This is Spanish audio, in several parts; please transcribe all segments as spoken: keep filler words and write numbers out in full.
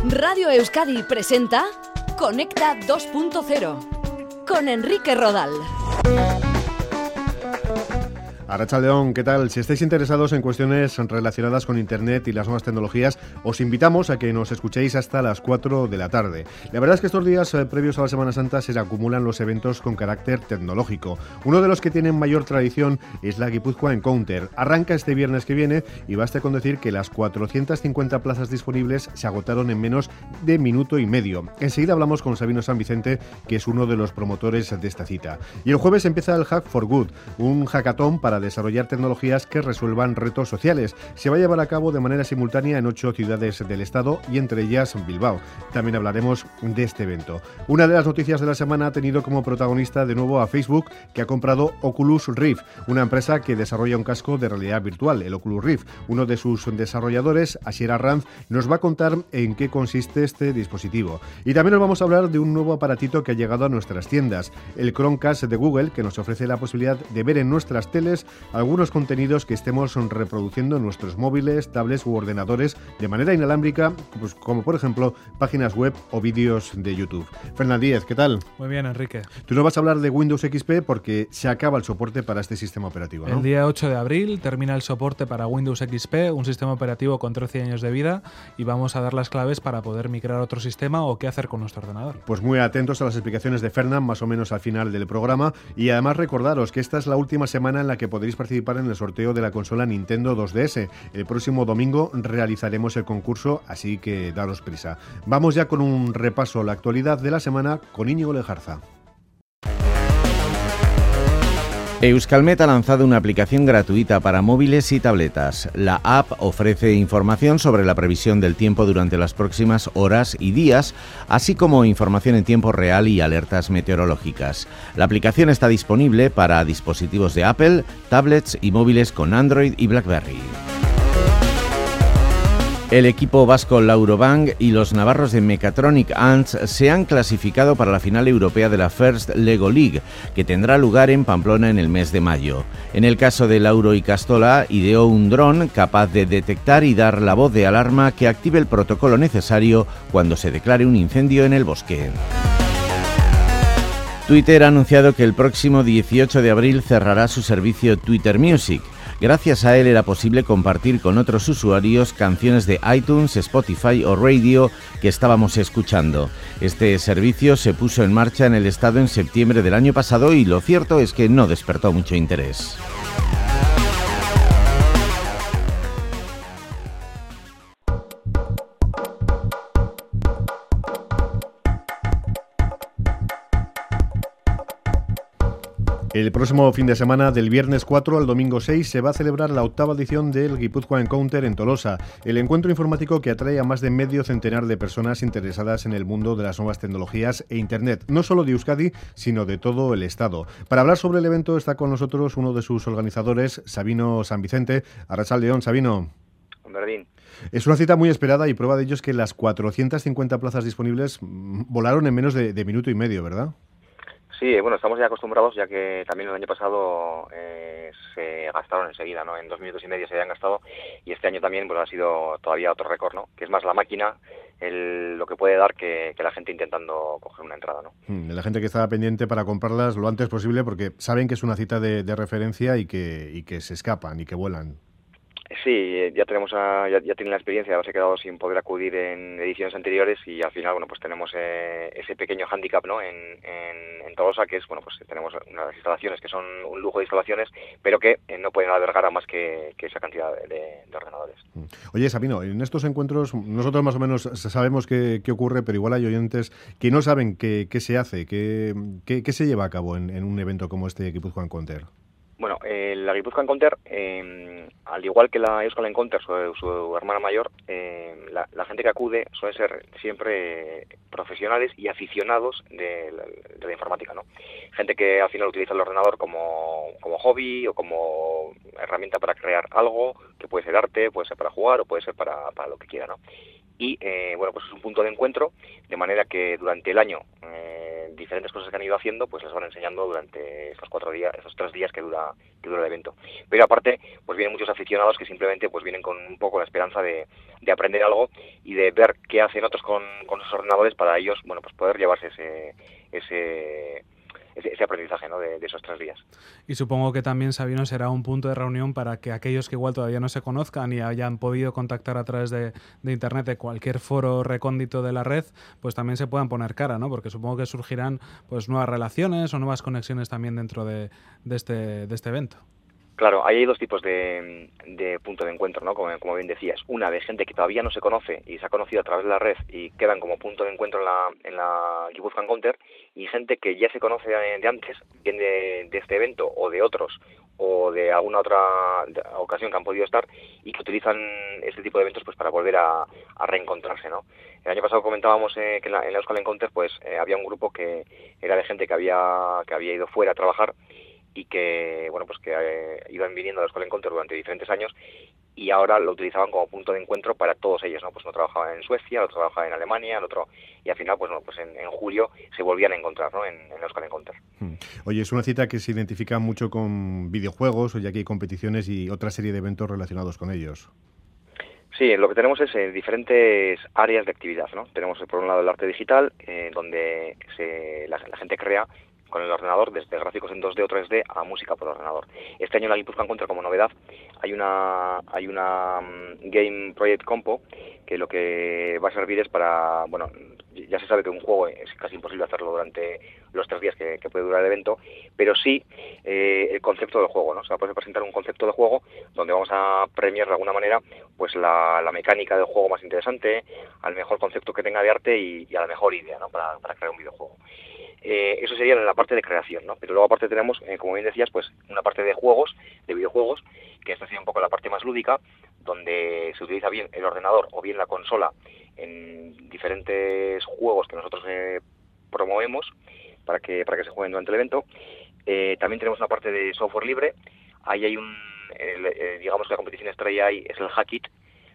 Radio Euskadi presenta Conecta dos punto cero con Enrique Rodal. Arratsaldeon, ¿qué tal? Si estáis interesados en cuestiones relacionadas con Internet y las nuevas tecnologías, os invitamos a que nos escuchéis hasta las cuatro de la tarde. La verdad es que estos días eh, previos a la Semana Santa se acumulan los eventos con carácter tecnológico. Uno de los que tienen mayor tradición es la Guipúzcoa Encounter. Arranca este viernes que viene y basta con decir que las cuatrocientas cincuenta plazas disponibles se agotaron en menos de minuto y medio. Enseguida hablamos con Sabino San Vicente, que es uno de los promotores de esta cita. Y el jueves empieza el Hack for Good, un hackathon para desarrollar tecnologías que resuelvan retos sociales. Se va a llevar a cabo de manera simultánea en ocho ciudades del estado y entre ellas Bilbao. También hablaremos de este evento. Una de las noticias de la semana ha tenido como protagonista de nuevo a Facebook, que ha comprado Oculus Rift, una empresa que desarrolla un casco de realidad virtual, el Oculus Rift. Uno de sus desarrolladores, Asier Arranz, nos va a contar en qué consiste este dispositivo. Y también nos vamos a hablar de un nuevo aparatito que ha llegado a nuestras tiendas, el Chromecast de Google, que nos ofrece la posibilidad de ver en nuestras teles algunos contenidos que estemos reproduciendo en nuestros móviles, tablets u ordenadores de manera inalámbrica, pues como por ejemplo páginas web o vídeos de YouTube. Fernán Díez, ¿qué tal? Muy bien, Enrique. Tú nos vas a hablar de Windows X P porque se acaba el soporte para este sistema operativo, ¿no? El día ocho de abril termina el soporte para Windows X P, un sistema operativo con trece años de vida, y vamos a dar las claves para poder migrar a otro sistema o qué hacer con nuestro ordenador. Pues muy atentos a las explicaciones de Fernán, más o menos al final del programa, y además recordaros que esta es la última semana en la que podréis participar en el sorteo de la consola Nintendo dos D S. El próximo domingo realizaremos el concurso, así que daros prisa. Vamos ya con un repaso a la actualidad de la semana con Íñigo Lejarza. Euskalmet ha lanzado una aplicación gratuita para móviles y tabletas. La app ofrece información sobre la previsión del tiempo durante las próximas horas y días, así como información en tiempo real y alertas meteorológicas. La aplicación está disponible para dispositivos de Apple, tablets y móviles con Android y BlackBerry. El equipo vasco Laurobank y los navarros de Mechatronic Ants se han clasificado para la final europea de la First Lego League, que tendrá lugar en Pamplona en el mes de mayo. En el caso de Lauro y Castola, ideó un dron capaz de detectar y dar la voz de alarma que active el protocolo necesario cuando se declare un incendio en el bosque. Twitter ha anunciado que el próximo dieciocho de abril cerrará su servicio Twitter Music. Gracias a él era posible compartir con otros usuarios canciones de iTunes, Spotify o Radio que estábamos escuchando. Este servicio se puso en marcha en el estado en septiembre del año pasado y lo cierto es que no despertó mucho interés. El próximo fin de semana, del viernes cuatro al domingo seis, se va a celebrar la octava edición del Guipúzcoa Encounter en Tolosa, el encuentro informático que atrae a más de medio centenar de personas interesadas en el mundo de las nuevas tecnologías e Internet, no solo de Euskadi, sino de todo el Estado. Para hablar sobre el evento está con nosotros uno de sus organizadores, Sabino San Vicente. Arratsaldeon, Sabino. Berdín. Es una cita muy esperada y prueba de ello es que las cuatrocientas cincuenta plazas disponibles volaron en menos de, de minuto y medio, ¿verdad? Sí, bueno, estamos ya acostumbrados, ya que también el año pasado eh, se gastaron enseguida, ¿no? En dos minutos y medio se habían gastado, y este año también pues ha sido todavía otro récord, ¿no? Que es más la máquina el, lo que puede dar que, que la gente intentando coger una entrada, ¿no? Hmm, la gente que está pendiente para comprarlas lo antes posible porque saben que es una cita de, de referencia y que, y que se escapan y que vuelan. Sí, ya tenemos a, ya, ya tienen la experiencia de haberse quedado sin poder acudir en ediciones anteriores y al final, bueno, pues tenemos eh, ese pequeño hándicap, ¿no? En, en, en Tolosa, que es, bueno, pues tenemos unas instalaciones que son un lujo de instalaciones, pero que eh, no pueden albergar a más que, que esa cantidad de, de ordenadores. Oye, Sabino, en estos encuentros nosotros más o menos sabemos qué, qué ocurre, pero igual hay oyentes que no saben qué, qué se hace, qué, qué, qué se lleva a cabo en, en un evento como este Guipúzcoa Encounter. Bueno, eh, la Guipúzcoa Encounter, eh, al igual que la Euskal Encounter, su, su hermana mayor, eh, la, la gente que acude suele ser siempre profesionales y aficionados de la, de la informática, ¿no? Gente que al final utiliza el ordenador como, como hobby o como herramienta para crear algo, que puede ser arte, puede ser para jugar o puede ser para, para lo que quiera, ¿no? y eh, bueno, pues es un punto de encuentro, de manera que durante el año eh, diferentes cosas que han ido haciendo pues las van enseñando durante estos cuatro días, estos tres días que dura que dura el evento. Pero aparte pues vienen muchos aficionados que simplemente pues vienen con un poco la esperanza de, de aprender algo y de ver qué hacen otros con, con sus ordenadores para ellos, bueno, pues poder llevarse ese ese ese, ese aprendizaje, ¿no? de, de esos tres días. Y supongo que también, Sabino, será un punto de reunión para que aquellos que igual todavía no se conozcan y hayan podido contactar a través de, de Internet, de cualquier foro recóndito de la red, pues también se puedan poner cara, ¿no? Porque supongo que surgirán pues nuevas relaciones o nuevas conexiones también dentro de, de, este, de este evento. Claro, ahí hay dos tipos de, de punto de encuentro, ¿no? Como, como bien decías. Una de gente que todavía no se conoce y se ha conocido a través de la red y quedan como punto de encuentro en la, en la Guipuzcoan Counter, y gente que ya se conoce de, de antes, bien de, de este evento o de otros, o de alguna otra ocasión que han podido estar y que utilizan este tipo de eventos pues para volver a, a reencontrarse, ¿no? El año pasado comentábamos eh, que en la, en la Euskal Encounter pues eh, había un grupo que era de gente que había que había ido fuera a trabajar y que bueno pues que eh, iban viniendo a la Euskal Encounter durante diferentes años y ahora lo utilizaban como punto de encuentro para todos ellos, ¿no? Pues uno trabajaba en Suecia, el otro trabajaba en Alemania, el otro, y al final pues no, pues en, en julio se volvían a encontrar, ¿no? En, en la Euskal Encounter. Oye, es una cita que se identifica mucho con videojuegos, ya que hay competiciones y otra serie de eventos relacionados con ellos. Sí, lo que tenemos es eh, diferentes áreas de actividad, ¿no? Tenemos por un lado el arte digital, eh, donde se, la, la gente crea con el ordenador, desde gráficos en dos D o tres D a música por ordenador. Este año en la Guipuzcoan Counter, como novedad, hay una hay una um, Game Project Compo, que lo que va a servir es para, bueno, ya se sabe que un juego es casi imposible hacerlo durante los tres días que, que puede durar el evento, pero sí eh, el concepto del juego, ¿no? O sea, puede presentar un concepto de juego donde vamos a premiar de alguna manera pues la, la mecánica del juego más interesante, al mejor concepto que tenga de arte y, y a la mejor idea, ¿no? Para, para crear un videojuego. Eh, eso sería en la parte de creación, ¿no? Pero luego aparte tenemos, eh, como bien decías, pues una parte de juegos, de videojuegos, que esta sería un poco la parte más lúdica, donde se utiliza bien el ordenador o bien la consola en diferentes juegos que nosotros eh, promovemos para que para que se jueguen durante el evento. Eh, también tenemos una parte de software libre. Ahí hay un, el, eh, digamos que la competición estrella ahí es el Hackit,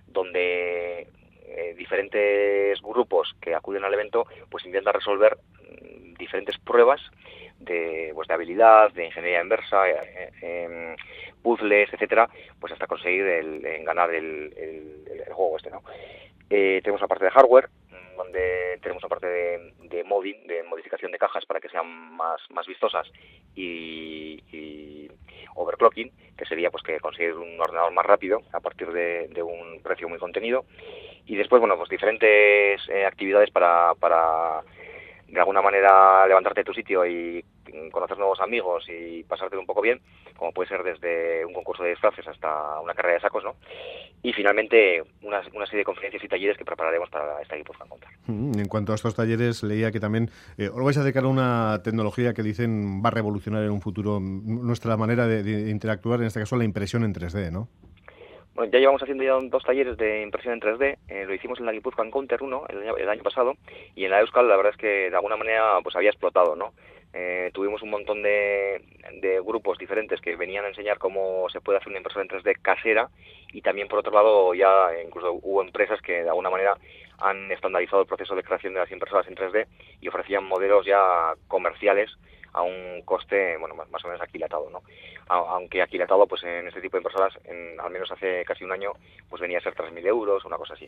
donde eh, diferentes grupos que acuden al evento pues intentan resolver diferentes pruebas de, pues, de habilidad, de ingeniería inversa, eh, eh, puzzles, etcétera, pues hasta conseguir el, el ganar el, el, el juego este, ¿no? Eh, tenemos una parte de hardware, donde tenemos una parte de, de modding, de modificación de cajas para que sean más, más vistosas, y, y overclocking, que sería pues que conseguir un ordenador más rápido a partir de, de un precio muy contenido. Y después, bueno, pues diferentes eh, actividades para, para de alguna manera levantarte de tu sitio y conocer nuevos amigos y pasártelo un poco bien, como puede ser desde un concurso de disfraces hasta una carrera de sacos, ¿no? Y finalmente una, una serie de conferencias y talleres que prepararemos para esta Guipuzcoan Counter. En cuanto a estos talleres, leía que también eh, os vais a acercar a una tecnología que dicen va a revolucionar en un futuro nuestra manera de, de interactuar, en este caso la impresión en tres D, ¿no? Bueno, ya llevamos haciendo ya dos talleres de impresión en tres D, eh, lo hicimos en la Guipuzcoan Counter uno el año, el año pasado, y en la Euskal la verdad es que de alguna manera pues había explotado, ¿no? Eh, tuvimos un montón de, de grupos diferentes que venían a enseñar cómo se puede hacer una impresora en tres D casera, y también por otro lado ya incluso hubo empresas que de alguna manera han estandarizado el proceso de creación de las impresoras en tres D y ofrecían modelos ya comerciales a un coste, bueno, más, más o menos aquilatado, ¿no? Aunque aquilatado, pues en este tipo de impresoras, en, al menos hace casi un año, pues venía a ser tres mil euros, una cosa así.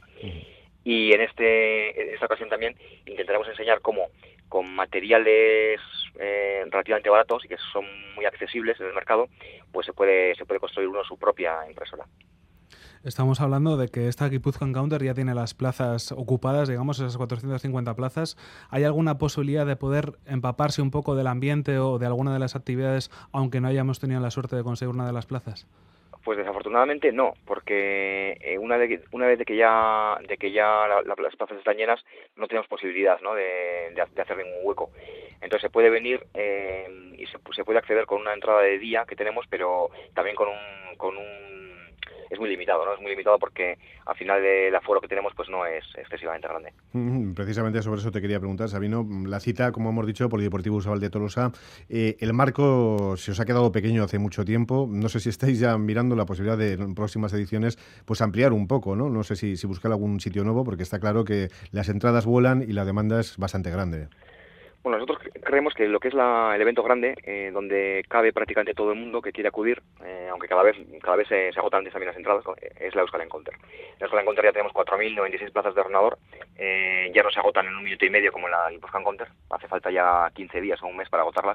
Y en este en esta ocasión también intentaremos enseñar cómo con materiales eh, relativamente baratos y que son muy accesibles en el mercado, pues se puede se puede construir uno su propia impresora. Estamos hablando de que esta Guipuzcoan Counter ya tiene las plazas ocupadas, digamos, esas cuatrocientas cincuenta plazas. ¿Hay alguna posibilidad de poder empaparse un poco del ambiente o de alguna de las actividades, aunque no hayamos tenido la suerte de conseguir una de las plazas? Pues desafortunadamente no, porque eh, una, de, una vez de que ya de que ya la, la, las plazas están llenas, no tenemos posibilidad, ¿no? de, de, de hacer ningún hueco. Entonces se puede venir eh, y se, se puede acceder con una entrada de día que tenemos, pero también con un con un es muy limitado, ¿no? Es muy limitado porque al final el aforo que tenemos pues no es excesivamente grande. Precisamente sobre eso te quería preguntar, Sabino. La cita, como hemos dicho, Polideportivo Usabal de Tolosa, eh, el marco se os ha quedado pequeño hace mucho tiempo. No sé si estáis ya mirando la posibilidad de en próximas ediciones pues ampliar un poco, ¿no? No sé si, si buscar algún sitio nuevo, porque está claro que las entradas vuelan y la demanda es bastante grande. Bueno, nosotros creemos que lo que es la, el evento grande, eh, donde cabe prácticamente todo el mundo que quiere acudir, eh, aunque cada vez cada vez se, se agotan antes también las entradas, ¿no? Es la Euskal Encounter. En la Euskal Encounter ya tenemos cuatro mil noventa y seis plazas de ordenador, eh, ya no se agotan en un minuto y medio como en la Guipuzcoan Encounter, hace falta ya quince días o un mes para agotarlas,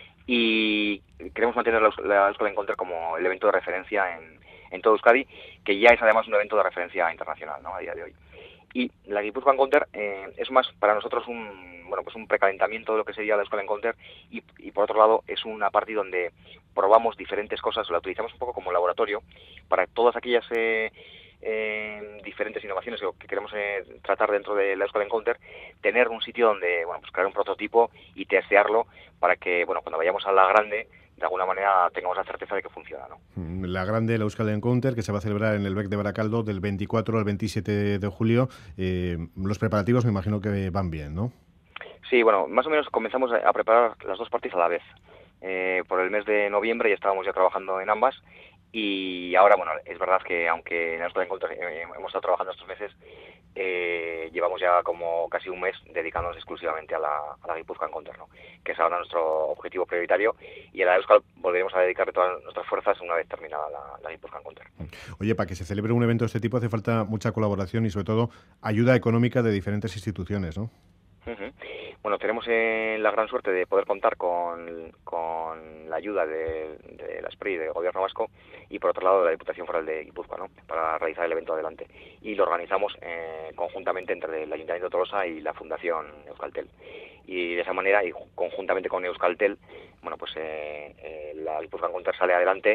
y queremos mantener la, la Euskal Encounter como el evento de referencia en, en todo Euskadi, que ya es además un evento de referencia internacional, ¿no? A día de hoy. Y la Guipuzcoan Encounter eh, es más para nosotros un bueno pues un precalentamiento de lo que sería la Euskal Encounter y, y por otro lado es una parte donde probamos diferentes cosas, la utilizamos un poco como laboratorio para todas aquellas eh, eh, diferentes innovaciones que queremos eh, tratar dentro de la Euskal Encounter, tener un sitio donde bueno pues crear un prototipo y testearlo para que bueno cuando vayamos a la grande de alguna manera tengamos la certeza de que funciona, ¿no? La grande, la Euskal Encounter, que se va a celebrar en el Bec de Baracaldo del veinticuatro al veintisiete de julio. Eh, los preparativos me imagino que van bien, ¿no? Sí, bueno, más o menos comenzamos a preparar las dos partes a la vez. Eh, por el mes de noviembre ya estábamos ya trabajando en ambas y ahora, bueno, es verdad que aunque en la Euskal Encounter eh, hemos estado trabajando estos meses, eh, llevamos ya como casi un mes dedicándonos exclusivamente a la, a la Guipuzcoan Encounter, ¿no? Que es ahora nuestro objetivo prioritario, y a la Euskal volveremos a dedicar todas nuestras fuerzas una vez terminada la, la Guipuzcoan Encounter. Oye, para que se celebre un evento de este tipo hace falta mucha colaboración y sobre todo ayuda económica de diferentes instituciones, ¿no? Uh-huh. Bueno, tenemos eh, la gran suerte de poder contar con, con la ayuda de, de la S P R I, del Gobierno Vasco, y por otro lado de la Diputación Foral de Guipúzcoa, ¿no? Para realizar el evento adelante. Y lo organizamos eh, conjuntamente entre el Ayuntamiento de Tolosa y la Fundación Euskaltel. Y de esa manera, y conjuntamente con Euskaltel, bueno, pues eh, eh, la Guipuzcoan Encounter sale adelante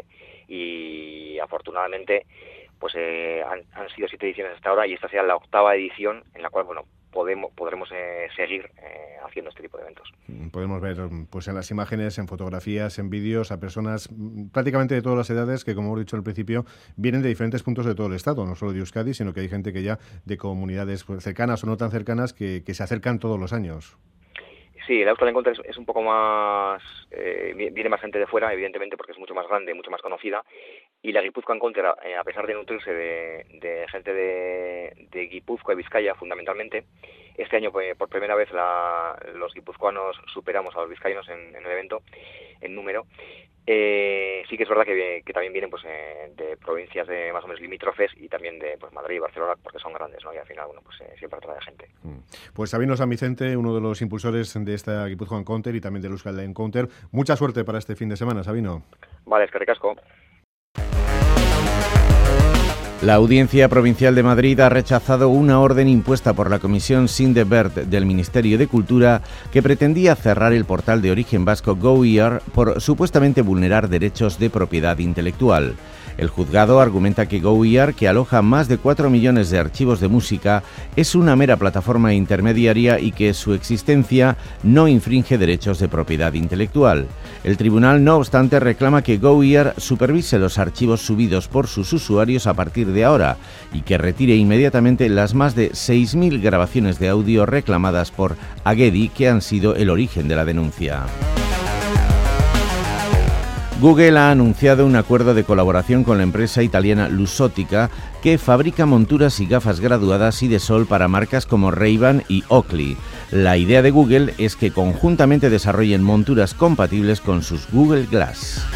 y afortunadamente pues eh, han, han sido siete ediciones hasta ahora y esta será la octava edición en la cual, bueno, podemos podremos eh, seguir eh, haciendo este tipo de eventos. Podemos ver pues en las imágenes, en fotografías, en vídeos a personas prácticamente de todas las edades que, como hemos dicho al principio, vienen de diferentes puntos de todo el estado, no solo de Euskadi, sino que hay gente que ya de comunidades pues, cercanas o no tan cercanas que, que se acercan todos los años. Sí, la Euskal Encounter es un poco más... Eh, viene más gente de fuera, evidentemente, porque es mucho más grande, mucho más conocida. Y la Guipuzcoan Encounter, eh, a pesar de nutrirse de, de gente de, de Guipúzcoa y Vizcaya, fundamentalmente, este año, pues, por primera vez, la, los guipuzcoanos superamos a los vizcaínos en, en el evento, en número. Eh, sí que es verdad que, que también vienen pues eh, de provincias de más o menos limítrofes y también de pues, Madrid y Barcelona, porque son grandes, ¿no? Y al final, bueno, pues eh, siempre atrae gente. Pues Sabino San Vicente, uno de los impulsores de esta Guipuzcoan Encounter y también del Euskal Encounter. Mucha suerte para este fin de semana, Sabino. Vale, es que recasco. La Audiencia Provincial de Madrid ha rechazado una orden impuesta por la Comisión Sindebert del Ministerio de Cultura que pretendía cerrar el portal de origen vasco GoEar por supuestamente vulnerar derechos de propiedad intelectual. El juzgado argumenta que GoEar, que aloja más de cuatro millones de archivos de música, es una mera plataforma intermediaria y que su existencia no infringe derechos de propiedad intelectual. El tribunal, no obstante, reclama que GoEar supervise los archivos subidos por sus usuarios a partir de ahora y que retire inmediatamente las más de seis mil grabaciones de audio reclamadas por Agedi, que han sido el origen de la denuncia. Google ha anunciado un acuerdo de colaboración con la empresa italiana Luxottica, que fabrica monturas y gafas graduadas y de sol para marcas como Ray-Ban y Oakley. La idea de Google es que conjuntamente desarrollen monturas compatibles con sus Google Glass.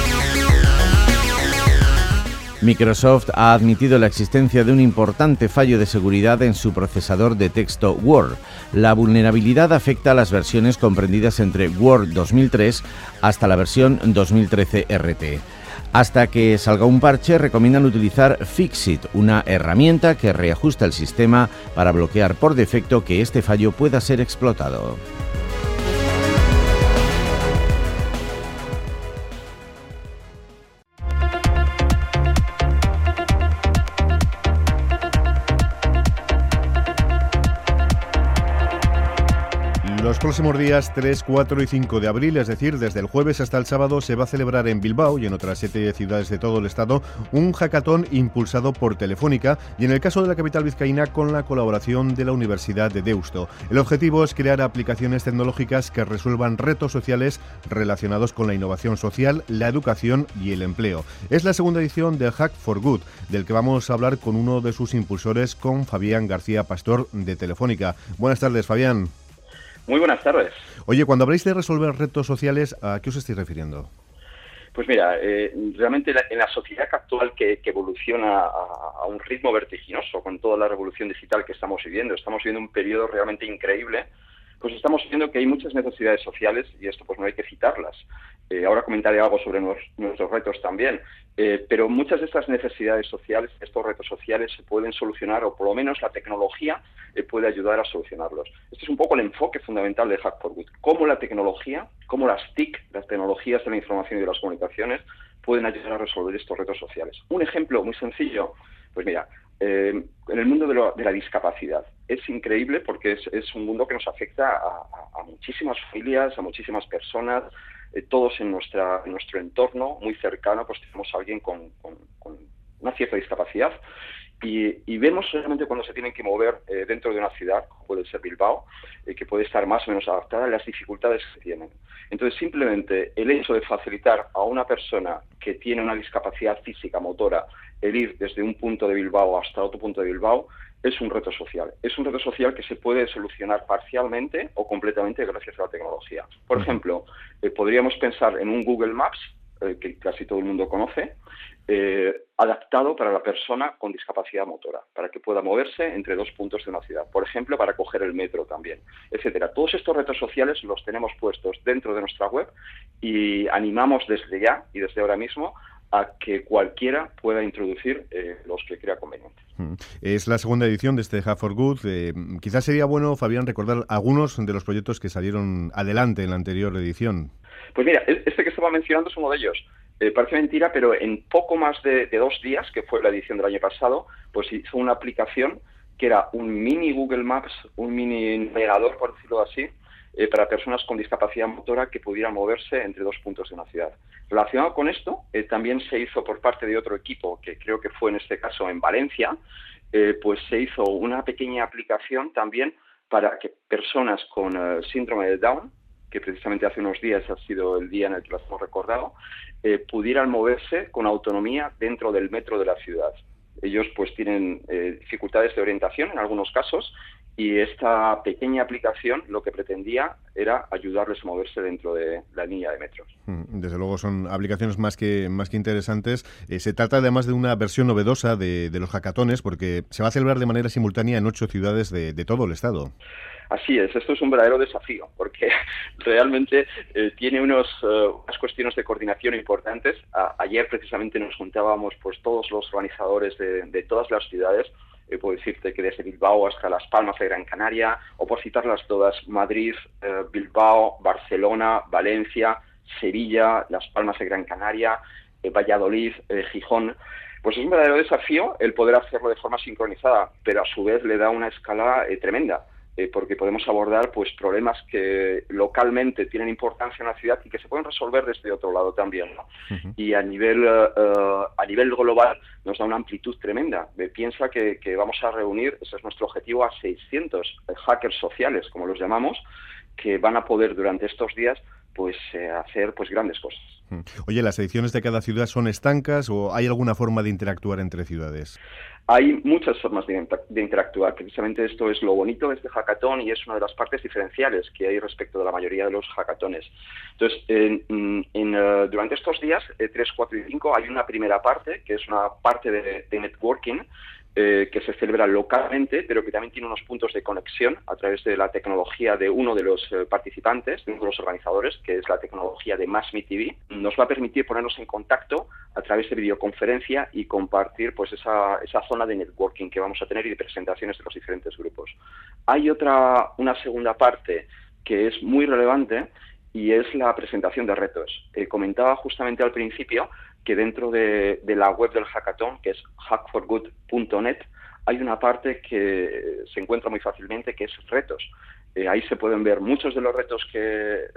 Microsoft ha admitido la existencia de un importante fallo de seguridad en su procesador de texto Word. La vulnerabilidad afecta a las versiones comprendidas entre Word dos mil tres hasta la versión dos mil trece R T. Hasta que salga un parche, recomiendan utilizar Fixit, una herramienta que reajusta el sistema para bloquear por defecto que este fallo pueda ser explotado. Los los próximos días tres, cuatro y cinco de abril, es decir, desde el jueves hasta el sábado, se va a celebrar en Bilbao y en otras siete ciudades de todo el estado un hackathon impulsado por Telefónica y en el caso de la capital vizcaína con la colaboración de la Universidad de Deusto. El objetivo es crear aplicaciones tecnológicas que resuelvan retos sociales relacionados con la innovación social, la educación y el empleo. Es la segunda edición del Hack for Good, del que vamos a hablar con uno de sus impulsores, con Fabián García Pastor de Telefónica. Buenas tardes, Fabián. Muy buenas tardes. Oye, cuando habláis de resolver retos sociales, ¿a qué os estáis refiriendo? Pues mira, eh, realmente la, en la sociedad actual que, que evoluciona a, a un ritmo vertiginoso con toda la revolución digital que estamos viviendo, estamos viviendo un periodo realmente increíble, pues estamos viendo que hay muchas necesidades sociales y esto pues no hay que citarlas. Eh, ahora comentaré algo sobre nos, nuestros retos también, eh, pero muchas de estas necesidades sociales, estos retos sociales se pueden solucionar o por lo menos la tecnología eh, puede ayudar a solucionarlos. Este es un poco el enfoque fundamental de Hack for Good, cómo la tecnología, cómo las T I C, las tecnologías de la información y de las comunicaciones, pueden ayudar a resolver estos retos sociales. Un ejemplo muy sencillo, pues mira, eh, en el mundo de, lo, de la discapacidad. Es increíble porque es, es un mundo que nos afecta a, a, a muchísimas familias, a muchísimas personas, eh, todos en, nuestra, en nuestro entorno muy cercano, pues tenemos a alguien con, con, con una cierta discapacidad y, y vemos realmente cuando se tienen que mover eh, dentro de una ciudad, como puede ser Bilbao, eh, que puede estar más o menos adaptada, las dificultades que tienen. Entonces, simplemente el hecho de facilitar a una persona que tiene una discapacidad física, motora, el ir desde un punto de Bilbao hasta otro punto de Bilbao, es un reto social. Es un reto social que se puede solucionar parcialmente o completamente gracias a la tecnología. Por ejemplo, eh, podríamos pensar en un Google Maps, eh, que casi todo el mundo conoce, eh, adaptado para la persona con discapacidad motora, para que pueda moverse entre dos puntos de una ciudad. Por ejemplo, para coger el metro también, etcétera. Todos estos retos sociales los tenemos puestos dentro de nuestra web y animamos desde ya y desde ahora mismo a que cualquiera pueda introducir eh, los que crea conveniente. Es la segunda edición de este Hack for Good. Eh, quizás sería bueno, Fabián, recordar algunos de los proyectos que salieron adelante en la anterior edición. Pues mira, este que estaba mencionando es uno de ellos. Eh, parece mentira, pero en poco más de, de dos días, que fue la edición del año pasado, pues hizo una aplicación que era un mini Google Maps, un mini navegador, por decirlo así, Eh, para personas con discapacidad motora que pudieran moverse entre dos puntos de una ciudad. Relacionado con esto, eh, también se hizo por parte de otro equipo, que creo que fue en este caso en Valencia, eh, pues se hizo una pequeña aplicación también para que personas con uh, síndrome de Down, que precisamente hace unos días ha sido el día en el que las hemos recordado, eh, pudieran moverse con autonomía dentro del metro de la ciudad. Ellos pues tienen eh, dificultades de orientación en algunos casos y esta pequeña aplicación lo que pretendía era ayudarles a moverse dentro de la línea de metros. Desde luego son aplicaciones más que más que interesantes. Eh, se trata además de una versión novedosa de, de los hackatones porque se va a celebrar de manera simultánea en ocho ciudades de, de todo el estado. Así es, esto es un verdadero desafío porque realmente eh, tiene unos, uh, unas cuestiones de coordinación importantes. A, ayer precisamente nos juntábamos pues todos los organizadores de, de todas las ciudades. Eh, puedo decirte que desde Bilbao hasta Las Palmas de Gran Canaria, o por citarlas todas, Madrid, eh, Bilbao, Barcelona, Valencia, Sevilla, Las Palmas de Gran Canaria, eh, Valladolid, eh, Gijón. Pues es un verdadero desafío el poder hacerlo de forma sincronizada, pero a su vez le da una escala eh, tremenda. Eh, porque podemos abordar pues problemas que localmente tienen importancia en la ciudad y que se pueden resolver desde otro lado también, ¿no? Uh-huh. Y a nivel uh, a nivel global nos da una amplitud tremenda. Eh, piensa que, que vamos a reunir, ese es nuestro objetivo, a seiscientos eh, hackers sociales, como los llamamos, que van a poder durante estos días pues eh, hacer pues grandes cosas. Oye, ¿las ediciones de cada ciudad son estancas o hay alguna forma de interactuar entre ciudades? Hay muchas formas de, de interactuar. Precisamente esto es lo bonito de este hackathon y es una de las partes diferenciales que hay respecto de la mayoría de los hackatones. Entonces, en, en, uh, durante estos días, eh, tres, cuatro y cinco, hay una primera parte, que es una parte de, de networking, Eh, que se celebra localmente, pero que también tiene unos puntos de conexión a través de la tecnología de uno de los eh, participantes, de uno de los organizadores, que es la tecnología de Mass Me T V. Nos va a permitir ponernos en contacto a través de videoconferencia y compartir pues esa, esa zona de networking que vamos a tener y de presentaciones de los diferentes grupos. Hay otra, una segunda parte que es muy relevante y es la presentación de retos. Eh, comentaba justamente al principio que dentro de, de la web del hackathon, que es hack for good punto net, hay una parte que se encuentra muy fácilmente, que es retos. Eh, ahí se pueden ver muchos de los retos que eh,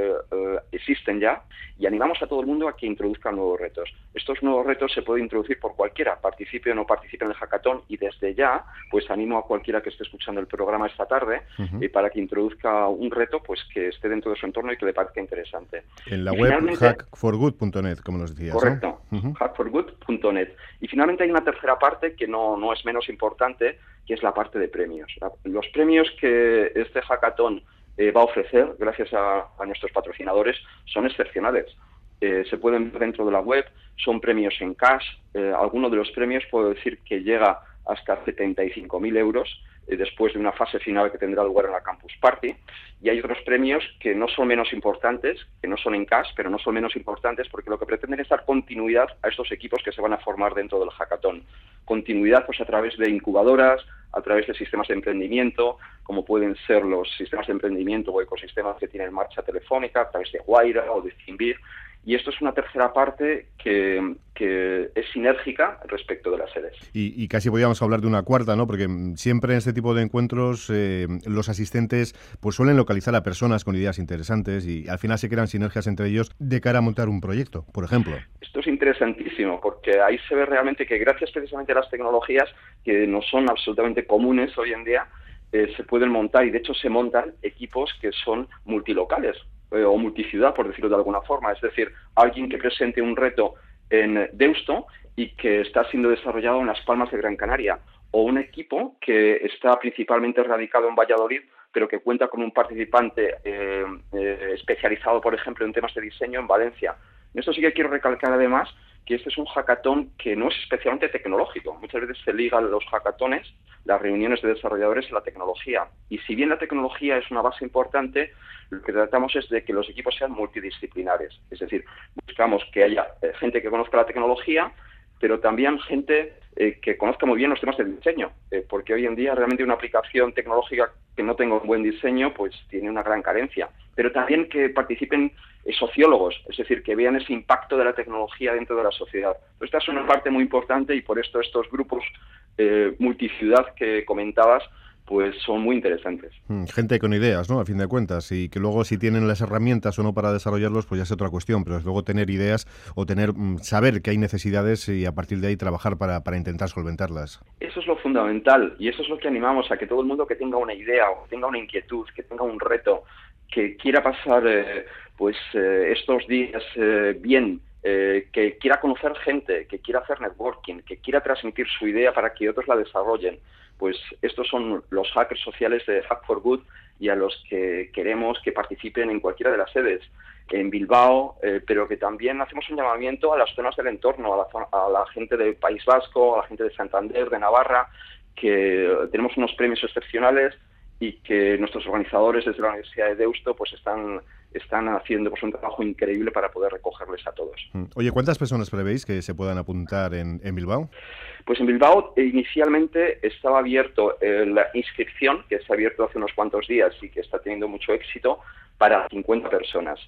eh, existen ya y animamos a todo el mundo a que introduzcan nuevos retos. Estos nuevos retos se pueden introducir por cualquiera, participe o no participe en el hackathon, y desde ya pues animo a cualquiera que esté escuchando el programa esta tarde uh-huh. eh, para que introduzca un reto pues que esté dentro de su entorno y que le parezca interesante. En la y web hack for good punto net, como nos decías. Correcto, ¿no? uh-huh. hack for good punto net. Y finalmente hay una tercera parte que no, no es menos importante, que es la parte de premios. Los premios que este hackathon eh, va a ofrecer, gracias a, a nuestros patrocinadores, son excepcionales. Eh, se pueden ver dentro de la web, son premios en cash. Eh, algunos de los premios puedo decir que llega hasta setenta y cinco mil euros eh, después de una fase final que tendrá lugar en la Campus Party. Y hay otros premios que no son menos importantes, que no son en cash, pero no son menos importantes porque lo que pretenden es dar continuidad a estos equipos que se van a formar dentro del hackathon. Continuidad pues a través de incubadoras, a través de sistemas de emprendimiento, como pueden ser los sistemas de emprendimiento o ecosistemas que tienen marcha telefónica, a través de Guaira o de Zimbir. Y esto es una tercera parte que, que es sinérgica respecto de las sedes. Y, y casi podríamos hablar de una cuarta, ¿no? Porque siempre en este tipo de encuentros eh, los asistentes pues suelen localizar a personas con ideas interesantes y al final se crean sinergias entre ellos de cara a montar un proyecto, por ejemplo. Esto es interesantísimo porque ahí se ve realmente que gracias precisamente a las tecnologías que no son absolutamente comunes hoy en día, eh, se pueden montar y de hecho se montan equipos que son multilocales. Eh, o multiciudad, por decirlo de alguna forma, es decir, alguien que presente un reto en Deusto y que está siendo desarrollado en Las Palmas de Gran Canaria, o un equipo que está principalmente radicado en Valladolid, pero que cuenta con un participante eh, eh, especializado, por ejemplo, en temas de diseño en Valencia. En esto sí que quiero recalcar además que este es un hackathon que no es especialmente tecnológico. Muchas veces se ligan los hackatones, las reuniones de desarrolladores, a la tecnología. Y si bien la tecnología es una base importante, lo que tratamos es de que los equipos sean multidisciplinares. Es decir, buscamos que haya eh, gente que conozca la tecnología, pero también gente eh, que conozca muy bien los temas de diseño, eh, porque hoy en día realmente una aplicación tecnológica que no tenga un buen diseño, pues tiene una gran carencia. Pero también que participen eh, sociólogos, es decir, que vean ese impacto de la tecnología dentro de la sociedad. Esta es una parte muy importante y por esto estos grupos eh, multiciudad que comentabas, pues son muy interesantes. Gente con ideas, ¿no? A fin de cuentas, y que luego si tienen las herramientas o no para desarrollarlos, pues ya es otra cuestión, pero luego tener ideas o tener saber que hay necesidades y a partir de ahí trabajar para, para intentar solventarlas. Eso es lo fundamental y eso es lo que animamos a que todo el mundo que tenga una idea o tenga una inquietud, que tenga un reto, que quiera pasar eh, pues eh, estos días eh, bien, Eh, que quiera conocer gente, que quiera hacer networking, que quiera transmitir su idea para que otros la desarrollen, pues estos son los hackers sociales de Hack for Good y a los que queremos que participen en cualquiera de las sedes, en Bilbao, eh, pero que también hacemos un llamamiento a las zonas del entorno, a la, a la gente del País Vasco, a la gente de Santander, de Navarra, que tenemos unos premios excepcionales y que nuestros organizadores desde la Universidad de Deusto pues están están haciendo pues un trabajo increíble para poder recogerles a todos. Oye, ¿cuántas personas prevéis que se puedan apuntar en, en Bilbao? Pues en Bilbao eh, inicialmente estaba abierto eh, la inscripción, que se ha abierto hace unos cuantos días y que está teniendo mucho éxito, para cincuenta personas.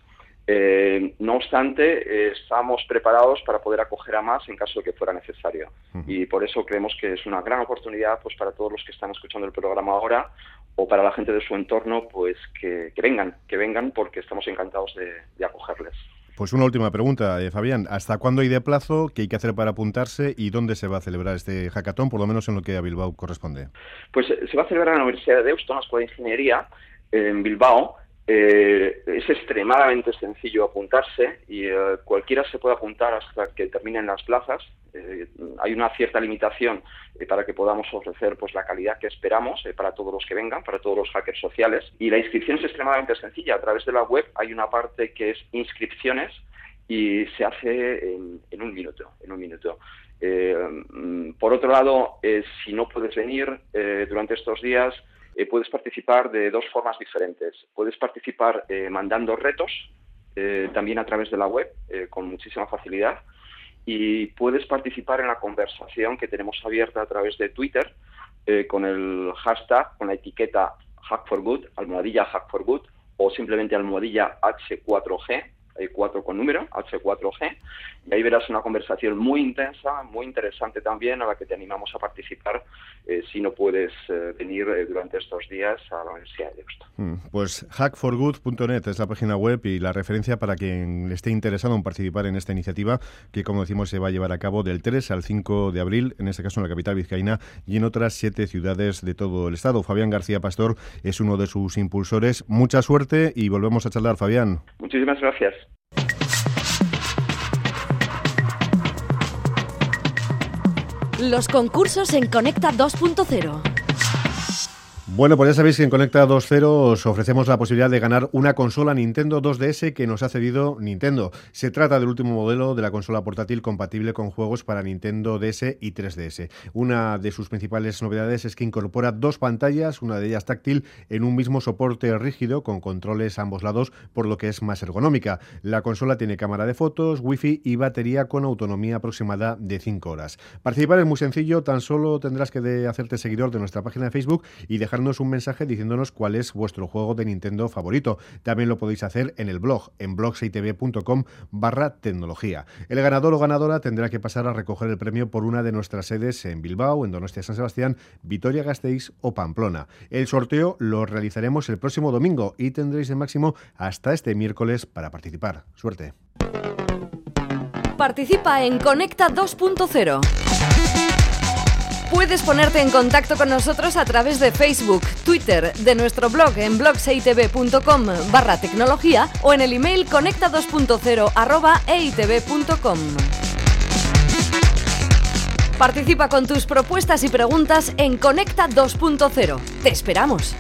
Eh, no obstante, eh, estamos preparados para poder acoger a más en caso de que fuera necesario. Uh-huh. Y por eso creemos que es una gran oportunidad pues para todos los que están escuchando el programa ahora o para la gente de su entorno, pues que, que vengan, que vengan porque estamos encantados de, de acogerles. Pues una última pregunta, eh, Fabián. ¿Hasta cuándo hay de plazo? ¿Qué hay que hacer para apuntarse? ¿Y dónde se va a celebrar este hackathon, por lo menos en lo que a Bilbao corresponde? Pues eh, se va a celebrar en la Universidad de Deusto, en la Escuela de Ingeniería, eh, en Bilbao. Eh, es extremadamente sencillo apuntarse y eh, cualquiera se puede apuntar hasta que terminen las plazas. Eh, hay una cierta limitación eh, para que podamos ofrecer pues la calidad que esperamos eh, para todos los que vengan, para todos los hackers sociales. Y la inscripción es extremadamente sencilla. A través de la web hay una parte que es inscripciones y se hace en, en un minuto. En un minuto. Eh, por otro lado, eh, si no puedes venir eh, durante estos días, Eh, puedes participar de dos formas diferentes. Puedes participar eh, mandando retos, eh, también a través de la web, eh, con muchísima facilidad, y puedes participar en la conversación que tenemos abierta a través de Twitter, eh, con el hashtag, con la etiqueta Hack for Good, almohadilla Hack for Good, o simplemente almohadilla H cuatro G, cuatro con número, hache cuatro ge, y ahí verás una conversación muy intensa, muy interesante también, a la que te animamos a participar eh, si no puedes eh, venir eh, durante estos días a la Universidad de Deusto. Mm, pues hack for good punto net es la página web y la referencia para quien esté interesado en participar en esta iniciativa, que como decimos se va a llevar a cabo del tres al cinco de abril, en este caso en la capital vizcaína y en otras siete ciudades de todo el estado. Fabián García Pastor es uno de sus impulsores. Mucha suerte y volvemos a charlar, Fabián. Muchísimas gracias. Los concursos en Conecta dos punto cero. Bueno, pues ya sabéis que en Conecta dos punto cero os ofrecemos la posibilidad de ganar una consola Nintendo dos D S que nos ha cedido Nintendo. Se trata del último modelo de la consola portátil compatible con juegos para Nintendo D S y tres D S. Una de sus principales novedades es que incorpora dos pantallas, una de ellas táctil, en un mismo soporte rígido con controles a ambos lados, por lo que es más ergonómica. La consola tiene cámara de fotos, wifi y batería con autonomía aproximada de cinco horas. Participar es muy sencillo, tan solo tendrás que de hacerte seguidor de nuestra página de Facebook y dejarnos un mensaje diciéndonos cuál es vuestro juego de Nintendo favorito. También lo podéis hacer en el blog, en blogsitv.com barra tecnología. El ganador o ganadora tendrá que pasar a recoger el premio por una de nuestras sedes en Bilbao, en Donostia San Sebastián, Vitoria-Gasteiz o Pamplona. El sorteo lo realizaremos el próximo domingo y tendréis de máximo hasta este miércoles para participar. Suerte. Participa en Conecta dos punto cero. Puedes ponerte en contacto con nosotros a través de Facebook, Twitter, de nuestro blog en blogsitv.com barra tecnología o en el email conecta dos punto cero arroba eitv punto com. Participa con tus propuestas y preguntas en Conecta dos punto cero. ¡Te esperamos!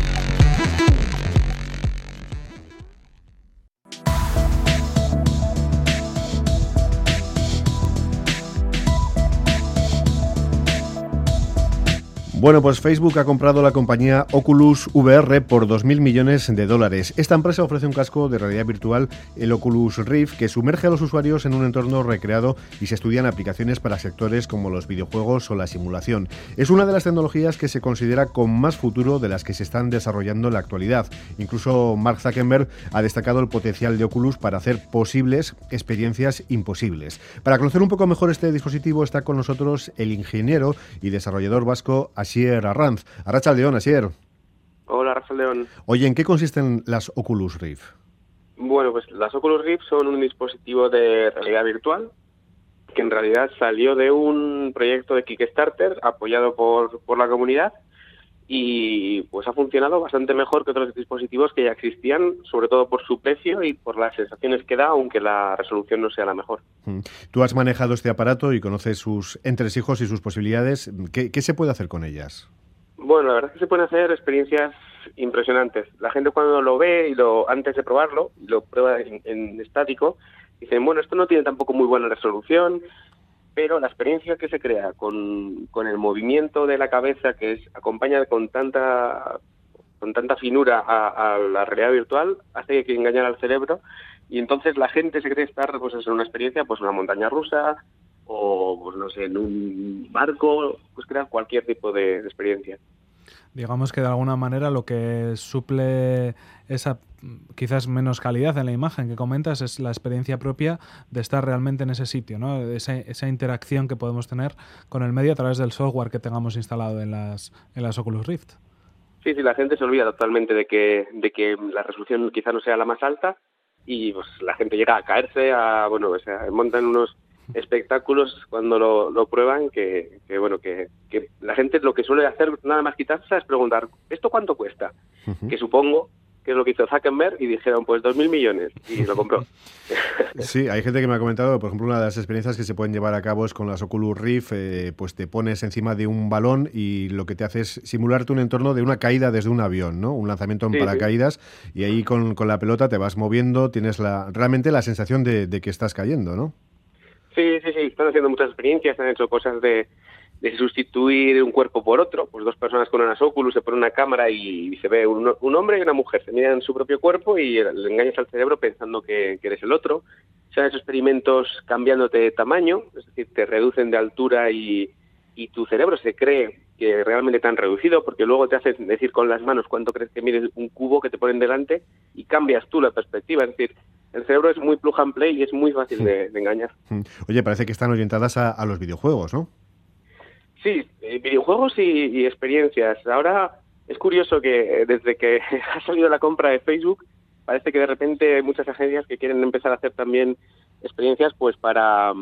Bueno, pues Facebook ha comprado la compañía Oculus V R por dos mil millones de dólares. Esta empresa ofrece un casco de realidad virtual, el Oculus Rift, que sumerge a los usuarios en un entorno recreado y se estudian aplicaciones para sectores como los videojuegos o la simulación. Es una de las tecnologías que se considera con más futuro de las que se están desarrollando en la actualidad. Incluso Mark Zuckerberg ha destacado el potencial de Oculus para hacer posibles experiencias imposibles. Para conocer un poco mejor este dispositivo está con nosotros el ingeniero y desarrollador vasco Asier Arranz. Arratsaldeon, Asier. Hola, Arratsaldeon. Oye, ¿en qué consisten las Oculus Rift? Bueno, pues las Oculus Rift son un dispositivo de realidad virtual que en realidad salió de un proyecto de Kickstarter apoyado por, por la comunidad y pues ha funcionado bastante mejor que otros dispositivos que ya existían, sobre todo por su precio y por las sensaciones que da, aunque la resolución no sea la mejor. Tú has manejado este aparato y conoces sus entresijos y sus posibilidades. ¿Qué, qué se puede hacer con ellas? Bueno, la verdad es que se pueden hacer experiencias impresionantes. La gente cuando lo ve y lo antes de probarlo, lo prueba en, en estático, dicen, bueno, esto no tiene tampoco muy buena resolución, pero la experiencia que se crea con, con el movimiento de la cabeza, que es acompaña con tanta con tanta finura a, a la realidad virtual, hace que engañar al cerebro y entonces la gente se cree estar pues en una experiencia, pues una montaña rusa o pues no sé, en un barco, pues crea cualquier tipo de, de experiencia. Digamos que de alguna manera lo que suple esa quizás menos calidad en la imagen que comentas es la experiencia propia de estar realmente en ese sitio, ¿no? Esa, esa interacción que podemos tener con el medio a través del software que tengamos instalado en las, en las Oculus Rift. Sí, sí, la gente se olvida totalmente de que, de que la resolución quizá no sea la más alta y pues la gente llega a caerse, a bueno, o sea, montan unos espectáculos cuando lo, lo prueban que, que bueno que, que la gente lo que suele hacer nada más quitarse es preguntar ¿esto cuánto cuesta? Uh-huh. Que supongo que es lo que hizo Zuckerberg y dijeron pues dos mil millones y lo compró. Sí, hay gente que me ha comentado, por ejemplo, una de las experiencias que se pueden llevar a cabo es con las Oculus Rift, eh, pues te pones encima de un balón y lo que te hace es simularte un entorno de una caída desde un avión, ¿no? Un lanzamiento en sí, paracaídas sí. Y ahí con, con la pelota te vas moviendo, tienes la realmente la sensación de, de que estás cayendo, ¿no? Sí, sí, sí, están haciendo muchas experiencias, han hecho cosas de, de sustituir un cuerpo por otro, pues dos personas con unas Oculus se ponen una cámara y se ve un, un hombre y una mujer, se miran su propio cuerpo y le engañas al cerebro pensando que, que eres el otro. Se han hecho experimentos cambiándote de tamaño, es decir, te reducen de altura y, y tu cerebro se cree que realmente te han reducido porque luego te hacen decir con las manos cuánto crees que mides un cubo que te ponen delante y cambias tú la perspectiva, es decir, el cerebro es muy plug and play y es muy fácil de, de engañar. Oye, parece que están orientadas a, a los videojuegos, ¿no? Sí, videojuegos y, y experiencias. Ahora es curioso que desde que ha salido la compra de Facebook, parece que de repente hay muchas agencias que quieren empezar a hacer también experiencias pues para,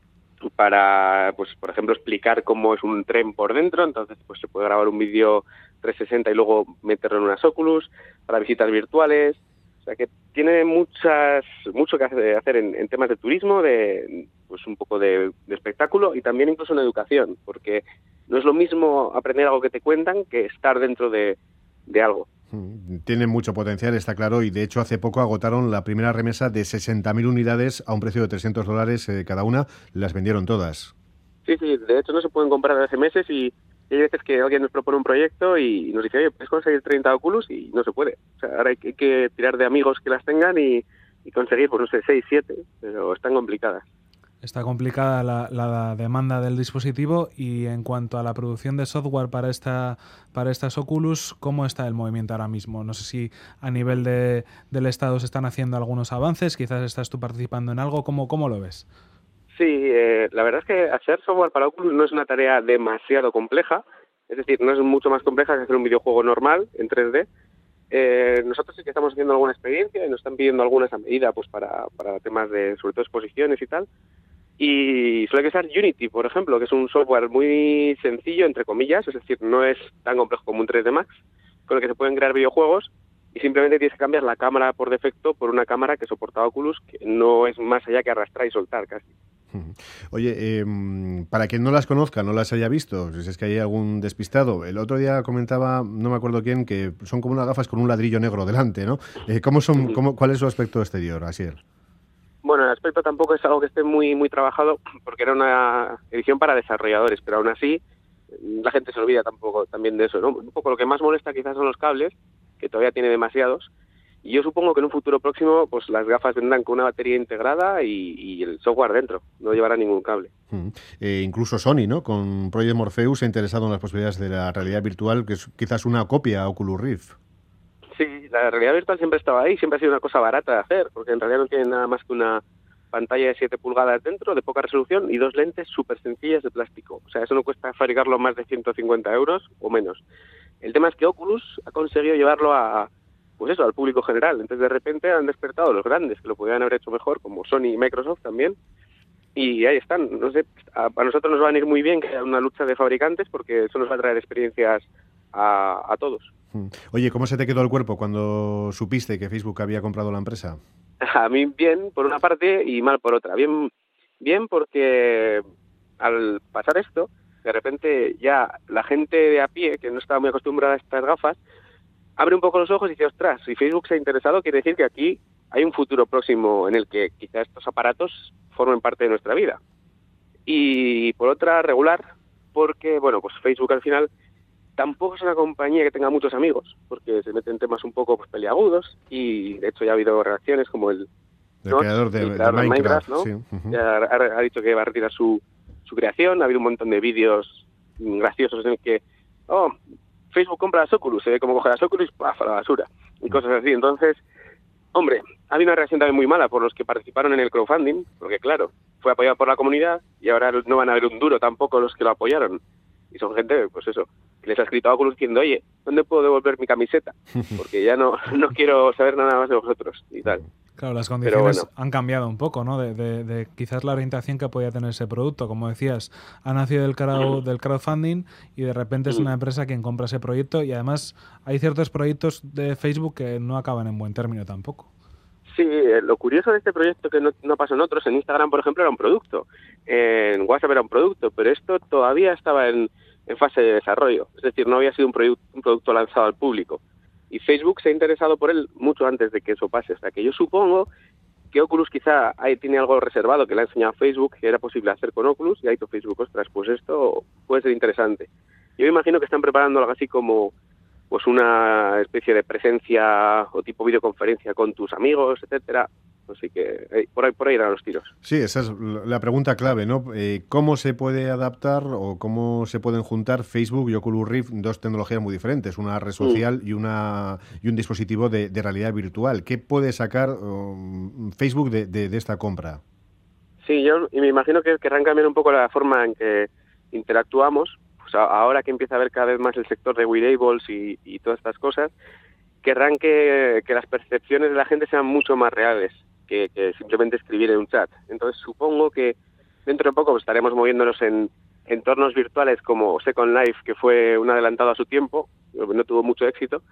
para pues por ejemplo, explicar cómo es un tren por dentro. Entonces pues se puede grabar un vídeo trescientos sesenta y luego meterlo en unas Oculus, para visitas virtuales. O sea que tiene muchas mucho que hacer en, en temas de turismo, de pues un poco de, de espectáculo y también incluso en educación, porque no es lo mismo aprender algo que te cuentan que estar dentro de, de algo. Tiene mucho potencial, está claro, y de hecho hace poco agotaron la primera remesa de sesenta mil unidades a un precio de trescientos dólares eh, cada una, las vendieron todas. Sí, sí, de hecho no se pueden comprar desde hace meses y hay veces que alguien nos propone un proyecto y nos dice, oye, ¿puedes conseguir treinta Oculus? Y no se puede. O sea, ahora hay que, hay que tirar de amigos que las tengan y, y conseguir, pues no sé, seis, siete, pero están complicadas. Está complicada la, la demanda del dispositivo y en cuanto a la producción de software para esta para estas Oculus, ¿cómo está el movimiento ahora mismo? No sé si a nivel de, del Estado se están haciendo algunos avances, quizás estás tú participando en algo, ¿cómo, cómo lo ves? Sí, eh, la verdad es que hacer software para Oculus no es una tarea demasiado compleja, es decir, no es mucho más compleja que hacer un videojuego normal en tres D. Eh, nosotros sí que estamos haciendo alguna experiencia y nos están pidiendo algunas a medida pues para, para temas de, sobre todo, exposiciones y tal. Y suele usar Unity, por ejemplo, que es un software muy sencillo, entre comillas, es decir, no es tan complejo como un tres D Max, con el que se pueden crear videojuegos y simplemente tienes que cambiar la cámara por defecto por una cámara que soporta Oculus, que no es más allá que arrastrar y soltar casi. Oye, eh, para quien no las conozca, no las haya visto, si es que hay algún despistado, el otro día comentaba, no me acuerdo quién, que son como unas gafas con un ladrillo negro delante, ¿no? Eh, ¿cómo son, cómo, ¿Cuál es su aspecto exterior, Asier? Bueno, el aspecto tampoco es algo que esté muy muy trabajado, porque era una edición para desarrolladores, pero aún así la gente se olvida tampoco también de eso, ¿no? Un poco lo que más molesta quizás son los cables, que todavía tiene demasiados, y yo supongo que en un futuro próximo pues las gafas vendrán con una batería integrada y, y el software dentro, no llevará ningún cable. Mm. Eh, incluso Sony, ¿no? Con Project Morpheus se ha interesado en las posibilidades de la realidad virtual, que es quizás una copia a Oculus Rift. Sí, la realidad virtual siempre estaba ahí, siempre ha sido una cosa barata de hacer, porque en realidad no tiene nada más que una pantalla de siete pulgadas dentro, de poca resolución, y dos lentes súper sencillas de plástico. O sea, eso no cuesta fabricarlo más de ciento cincuenta euros o menos. El tema es que Oculus ha conseguido llevarlo a, pues eso, al público general. Entonces, de repente han despertado los grandes, que lo podrían haber hecho mejor, como Sony y Microsoft también, y ahí están. No sé, a, a nosotros nos va a venir muy bien que haya una lucha de fabricantes, porque eso nos va a traer experiencias a, a todos. Oye, ¿cómo se te quedó el cuerpo cuando supiste que Facebook había comprado la empresa? A mí bien por una parte y mal por otra. Bien, bien porque al pasar esto, de repente ya la gente de a pie, que no estaba muy acostumbrada a estas gafas, abre un poco los ojos y dice, ostras, si Facebook se ha interesado, quiere decir que aquí hay un futuro próximo en el que quizá estos aparatos formen parte de nuestra vida. Y por otra, regular, porque, bueno, pues Facebook al final tampoco es una compañía que tenga muchos amigos, porque se mete en temas un poco pues, peliagudos, y de hecho ya ha habido reacciones como el, el creador de, el creador de Minecraft, Minecraft, ¿no? Sí. Uh-huh. Ya ha, ha dicho que va a retirar su, su creación. Ha habido un montón de vídeos graciosos en el que, oh, Facebook compra las Oculus, se ve cómo coge las Oculus y ¡paf! A la basura, y cosas así. Entonces, hombre, ha habido una reacción también muy mala por los que participaron en el crowdfunding, porque claro, fue apoyado por la comunidad y ahora no van a ver un duro tampoco los que lo apoyaron. Y son gente, pues eso, que les ha escrito a Oculus diciendo, oye, ¿dónde puedo devolver mi camiseta? Porque ya no, no quiero saber nada más de vosotros y tal. Claro, las condiciones bueno. han cambiado un poco, ¿no? De, de, de quizás la orientación que podía tener ese producto. Como decías, ha nacido del, crowd, del crowdfunding y de repente es una empresa quien compra ese proyecto, y además hay ciertos proyectos de Facebook que no acaban en buen término tampoco. Sí, lo curioso de este proyecto que no, no pasó en otros, en Instagram, por ejemplo, era un producto, en WhatsApp era un producto, pero esto todavía estaba en, en fase de desarrollo, es decir, no había sido un, produ- un producto lanzado al público. Y Facebook se ha interesado por él mucho antes de que eso pase. O sea, que yo supongo que Oculus quizá ahí tiene algo reservado que le ha enseñado Facebook, que era posible hacer con Oculus, y ha dicho Facebook, ostras, pues esto puede ser interesante. Yo me imagino que están preparando algo así como pues una especie de presencia o tipo videoconferencia con tus amigos, etcétera. Así que eh, por ahí por ahí eran los tiros. Sí, esa es la pregunta clave, ¿no? Eh, ¿Cómo se puede adaptar o cómo se pueden juntar Facebook y Oculus Rift, dos tecnologías muy diferentes, una red social mm. y una y un dispositivo de, de realidad virtual? ¿Qué puede sacar um, Facebook de, de, de esta compra? Sí, yo y me imagino que querrán cambiar un poco la forma en que interactuamos. Pues ahora que empieza a ver cada vez más el sector de wearables y, y todas estas cosas, querrán que, que las percepciones de la gente sean mucho más reales que, que simplemente escribir en un chat. Entonces supongo que dentro de poco pues, estaremos moviéndonos en entornos virtuales como Second Life, que fue un adelantado a su tiempo, no tuvo mucho éxito,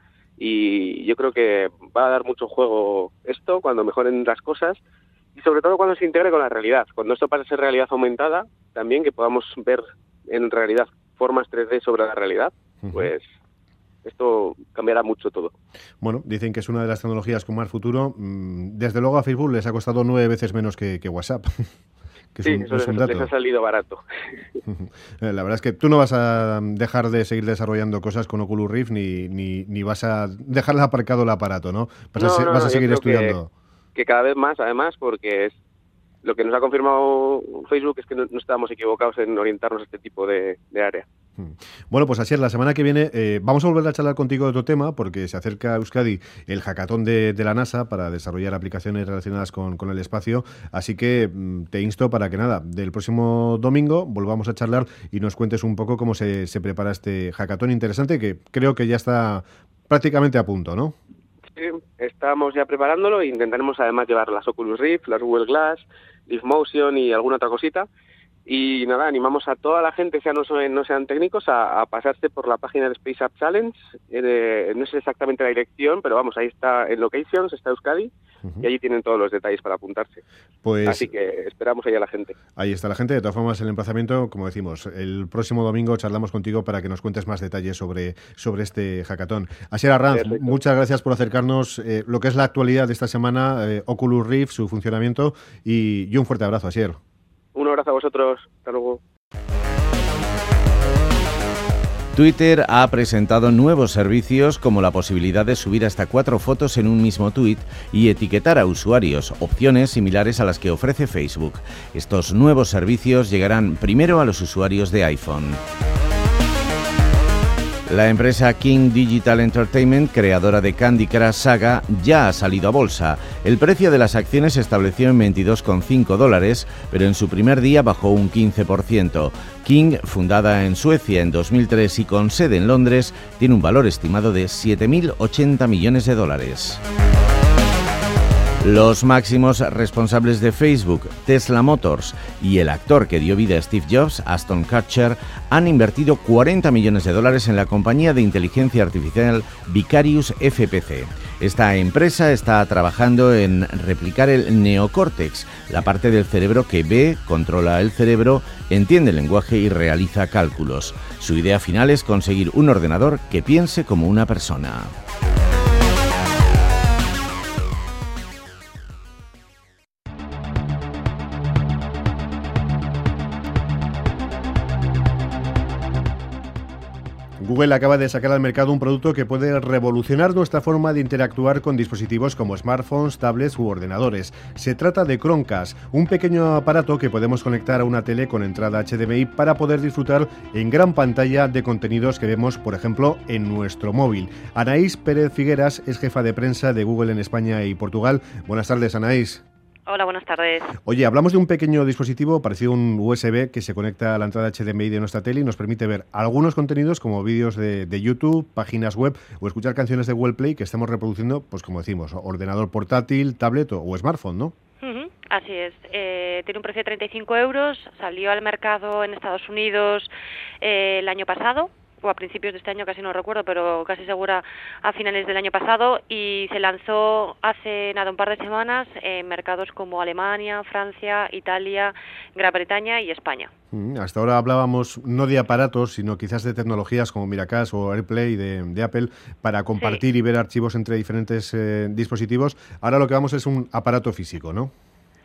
y yo creo que va a dar mucho juego esto cuando mejoren las cosas y sobre todo cuando se integre con la realidad. Cuando esto pase a ser realidad aumentada, también que podamos ver en realidad formas tres D sobre la realidad, pues esto cambiará mucho todo. Bueno, dicen que es una de las tecnologías con más futuro. Desde luego a Facebook les ha costado nueve veces menos que, que WhatsApp. Que sí, es un, eso es un les, dato. les ha salido barato. La verdad es que tú no vas a dejar de seguir desarrollando cosas con Oculus Rift ni, ni, ni vas a dejarle aparcado el aparato, ¿no? Vas, no, a, no, vas a no, seguir estudiando. Que, que cada vez más, además, porque es lo que nos ha confirmado Facebook es que no, no estábamos equivocados en orientarnos a este tipo de, de área. Bueno, pues Asier, la semana que viene eh, vamos a volver a charlar contigo de otro tema porque se acerca a Euskadi el hackathon de, de la NASA para desarrollar aplicaciones relacionadas con, con el espacio, así que mm, te insto para que nada, del próximo domingo volvamos a charlar y nos cuentes un poco cómo se, se prepara este hackathon interesante que creo que ya está prácticamente a punto, ¿no? Sí, estamos ya preparándolo e intentaremos además llevar las Oculus Rift, las Google Glass, Leaf Motion y alguna otra cosita. Y nada, animamos a toda la gente, sean no, no sean técnicos, a, a pasarse por la página de Space App Challenge. Eh, no sé exactamente la dirección, pero vamos, ahí está en Locations, está Euskadi, uh-huh. y allí tienen todos los detalles para apuntarse. Pues, así que esperamos ahí a la gente. Ahí está la gente. De todas formas, el emplazamiento, como decimos, el próximo domingo charlamos contigo para que nos cuentes más detalles sobre, sobre este hackathon. Asier Arranz, Perfecto. Muchas gracias por acercarnos eh, lo que es la actualidad de esta semana, eh, Oculus Rift, su funcionamiento, y, y un fuerte abrazo, Asier. Un abrazo a vosotros. Hasta luego. Twitter ha presentado nuevos servicios como la posibilidad de subir hasta cuatro fotos en un mismo tuit y etiquetar a usuarios, opciones similares a las que ofrece Facebook. Estos nuevos servicios llegarán primero a los usuarios de iPhone. La empresa King Digital Entertainment, creadora de Candy Crush Saga, ya ha salido a bolsa. El precio de las acciones se estableció en veintidós coma cinco dólares, pero en su primer día bajó un quince por ciento. King, fundada en Suecia en dos mil tres y con sede en Londres, tiene un valor estimado de siete mil ochenta millones de dólares. Los máximos responsables de Facebook, Tesla Motors y el actor que dio vida a Steve Jobs, Ashton Kutcher, han invertido cuarenta millones de dólares en la compañía de inteligencia artificial Vicarious F P C. Esta empresa está trabajando en replicar el neocórtex, la parte del cerebro que ve, controla el cerebro, entiende el lenguaje y realiza cálculos. Su idea final es conseguir un ordenador que piense como una persona. Google acaba de sacar al mercado un producto que puede revolucionar nuestra forma de interactuar con dispositivos como smartphones, tablets u ordenadores. Se trata de Chromecast, un pequeño aparato que podemos conectar a una tele con entrada H D M I para poder disfrutar en gran pantalla de contenidos que vemos, por ejemplo, en nuestro móvil. Anaís Pérez Figueras es jefa de prensa de Google en España y Portugal. Buenas tardes, Anaís. Hola, buenas tardes. Oye, hablamos de un pequeño dispositivo parecido a un U S B que se conecta a la entrada H D M I de nuestra tele y nos permite ver algunos contenidos como vídeos de, de YouTube, páginas web o escuchar canciones de Google Play que estemos reproduciendo, pues como decimos, ordenador portátil, tablet o, o smartphone, ¿no? Uh-huh, así es. Eh, tiene un precio de treinta y cinco euros, salió al mercado en Estados Unidos eh, el año pasado, o a principios de este año, casi no recuerdo, pero casi segura a finales del año pasado, y se lanzó hace nada un par de semanas en mercados como Alemania, Francia, Italia, Gran Bretaña y España. Mm, hasta ahora hablábamos no de aparatos, sino quizás de tecnologías como Miracast o AirPlay de, de Apple para compartir sí. y ver archivos entre diferentes eh, dispositivos. Ahora lo que vamos es un aparato físico, ¿no?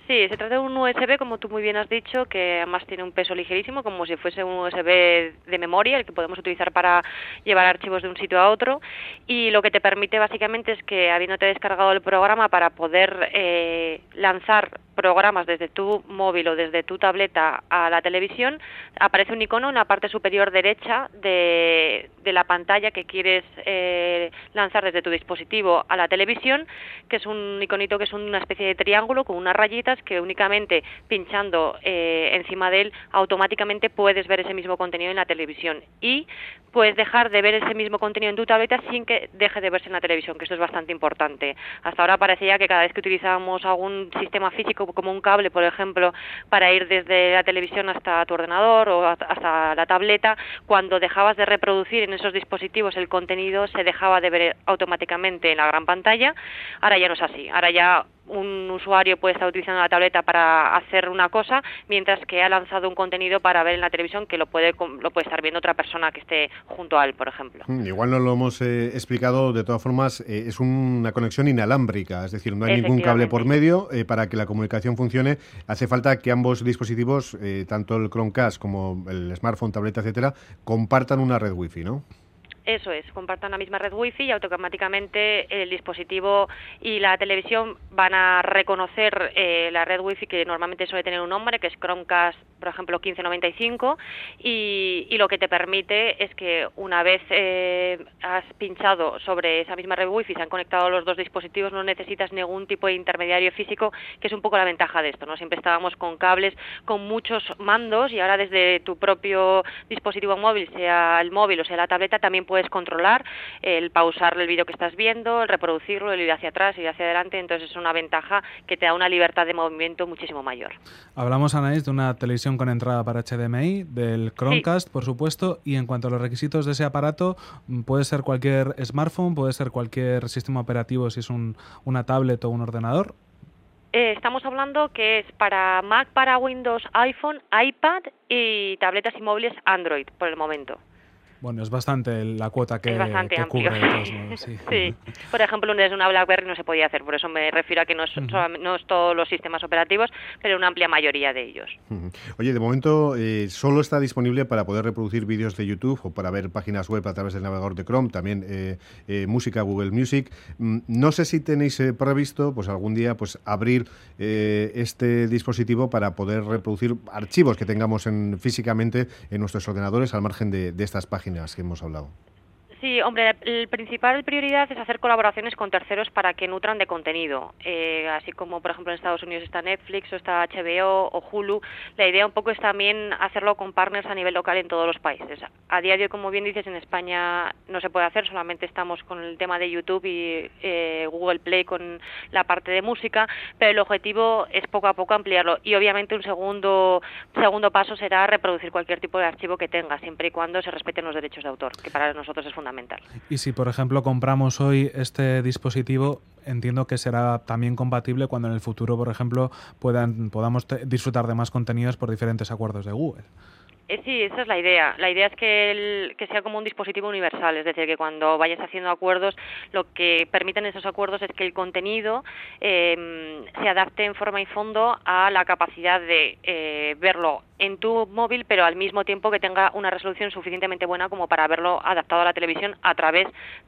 Sí, se trata de un U S B, como tú muy bien has dicho, que además tiene un peso ligerísimo, como si fuese un U S B de memoria, el que podemos utilizar para llevar archivos de un sitio a otro, y lo que te permite básicamente es que, habiéndote descargado el programa, para poder eh, lanzar programas desde tu móvil o desde tu tableta a la televisión, aparece un icono en la parte superior derecha de, de la pantalla que quieres eh, lanzar desde tu dispositivo a la televisión, que es un iconito que es una especie de triángulo con unas rayitas que únicamente pinchando eh, encima de él automáticamente puedes ver ese mismo contenido en la televisión, y puedes dejar de ver ese mismo contenido en tu tableta sin que deje de verse en la televisión, que esto es bastante importante. Hasta ahora parecía que cada vez que utilizábamos algún sistema físico como un cable, por ejemplo, para ir desde la televisión hasta tu ordenador o hasta la tableta, cuando dejabas de reproducir en esos dispositivos el contenido se dejaba de ver automáticamente en la gran pantalla. Ahora ya no es así, ahora ya un usuario puede estar utilizando la tableta para hacer una cosa, mientras que ha lanzado un contenido para ver en la televisión que lo puede lo puede estar viendo otra persona que esté junto a él, por ejemplo. Igual no lo hemos eh, explicado, de todas formas, eh, es una conexión inalámbrica, es decir, no hay ningún cable por medio. Eh, para que la comunicación funcione hace falta que ambos dispositivos, eh, tanto el Chromecast como el smartphone, tableta, etcétera, compartan una red wifi, ¿no? Eso es, compartan la misma red wifi y automáticamente el dispositivo y la televisión van a reconocer eh, la red wifi, que normalmente suele tener un nombre, que es Chromecast, por ejemplo, quince noventa y cinco, y, y lo que te permite es que una vez eh, has pinchado sobre esa misma red wifi, se han conectado los dos dispositivos, no necesitas ningún tipo de intermediario físico, que es un poco la ventaja de esto, ¿no? Siempre estábamos con cables, con muchos mandos, y ahora desde tu propio dispositivo móvil, sea el móvil o sea la tableta, también puedes controlar el pausar el vídeo que estás viendo, el reproducirlo, el ir hacia atrás, ir hacia adelante. Entonces es una ventaja que te da una libertad de movimiento muchísimo mayor. Hablamos, Anaís, de una televisión con entrada para H D M I, del Chromecast, sí, por supuesto, y en cuanto a los requisitos de ese aparato, puede ser cualquier smartphone, puede ser cualquier sistema operativo, si es un, una tablet o un ordenador. Eh, estamos hablando que es para Mac, para Windows, iPhone, iPad y tabletas y móviles Android por el momento. Bueno, es bastante la cuota que, es bastante que amplio. cubre. De todos modos, sí. Sí. Por ejemplo, desde una BlackBerry no se podía hacer, por eso me refiero a que no es, uh-huh. no es todos los sistemas operativos, pero una amplia mayoría de ellos. Uh-huh. Oye, de momento eh, solo está disponible para poder reproducir vídeos de YouTube o para ver páginas web a través del navegador de Chrome, también eh, eh, música, Google Music. Mm, no sé si tenéis eh, previsto pues algún día pues abrir eh, este dispositivo para poder reproducir archivos que tengamos en, físicamente en nuestros ordenadores al margen de, de estas páginas que hemos hablado. Sí, hombre, el principal prioridad es hacer colaboraciones con terceros para que nutran de contenido, eh, así como por ejemplo en Estados Unidos está Netflix o está H B O o Hulu. La idea un poco es también hacerlo con partners a nivel local en todos los países. A día de hoy, como bien dices, en España no se puede hacer, solamente estamos con el tema de YouTube y eh, Google Play con la parte de música, pero el objetivo es poco a poco ampliarlo, y obviamente un segundo segundo paso será reproducir cualquier tipo de archivo que tenga, siempre y cuando se respeten los derechos de autor, que para nosotros es fundamental. Y si, por ejemplo, compramos hoy este dispositivo, entiendo que será también compatible cuando en el futuro, por ejemplo, puedan podamos te- disfrutar de más contenidos por diferentes acuerdos de Google. Eh, sí, esa es la idea. La idea es que, el, que sea como un dispositivo universal, es decir, que cuando vayas haciendo acuerdos, lo que permiten esos acuerdos es que el contenido eh, se adapte en forma y fondo a la capacidad de eh, verlo en tu móvil, pero al mismo tiempo que tenga una resolución suficientemente buena como para verlo adaptado a la televisión a través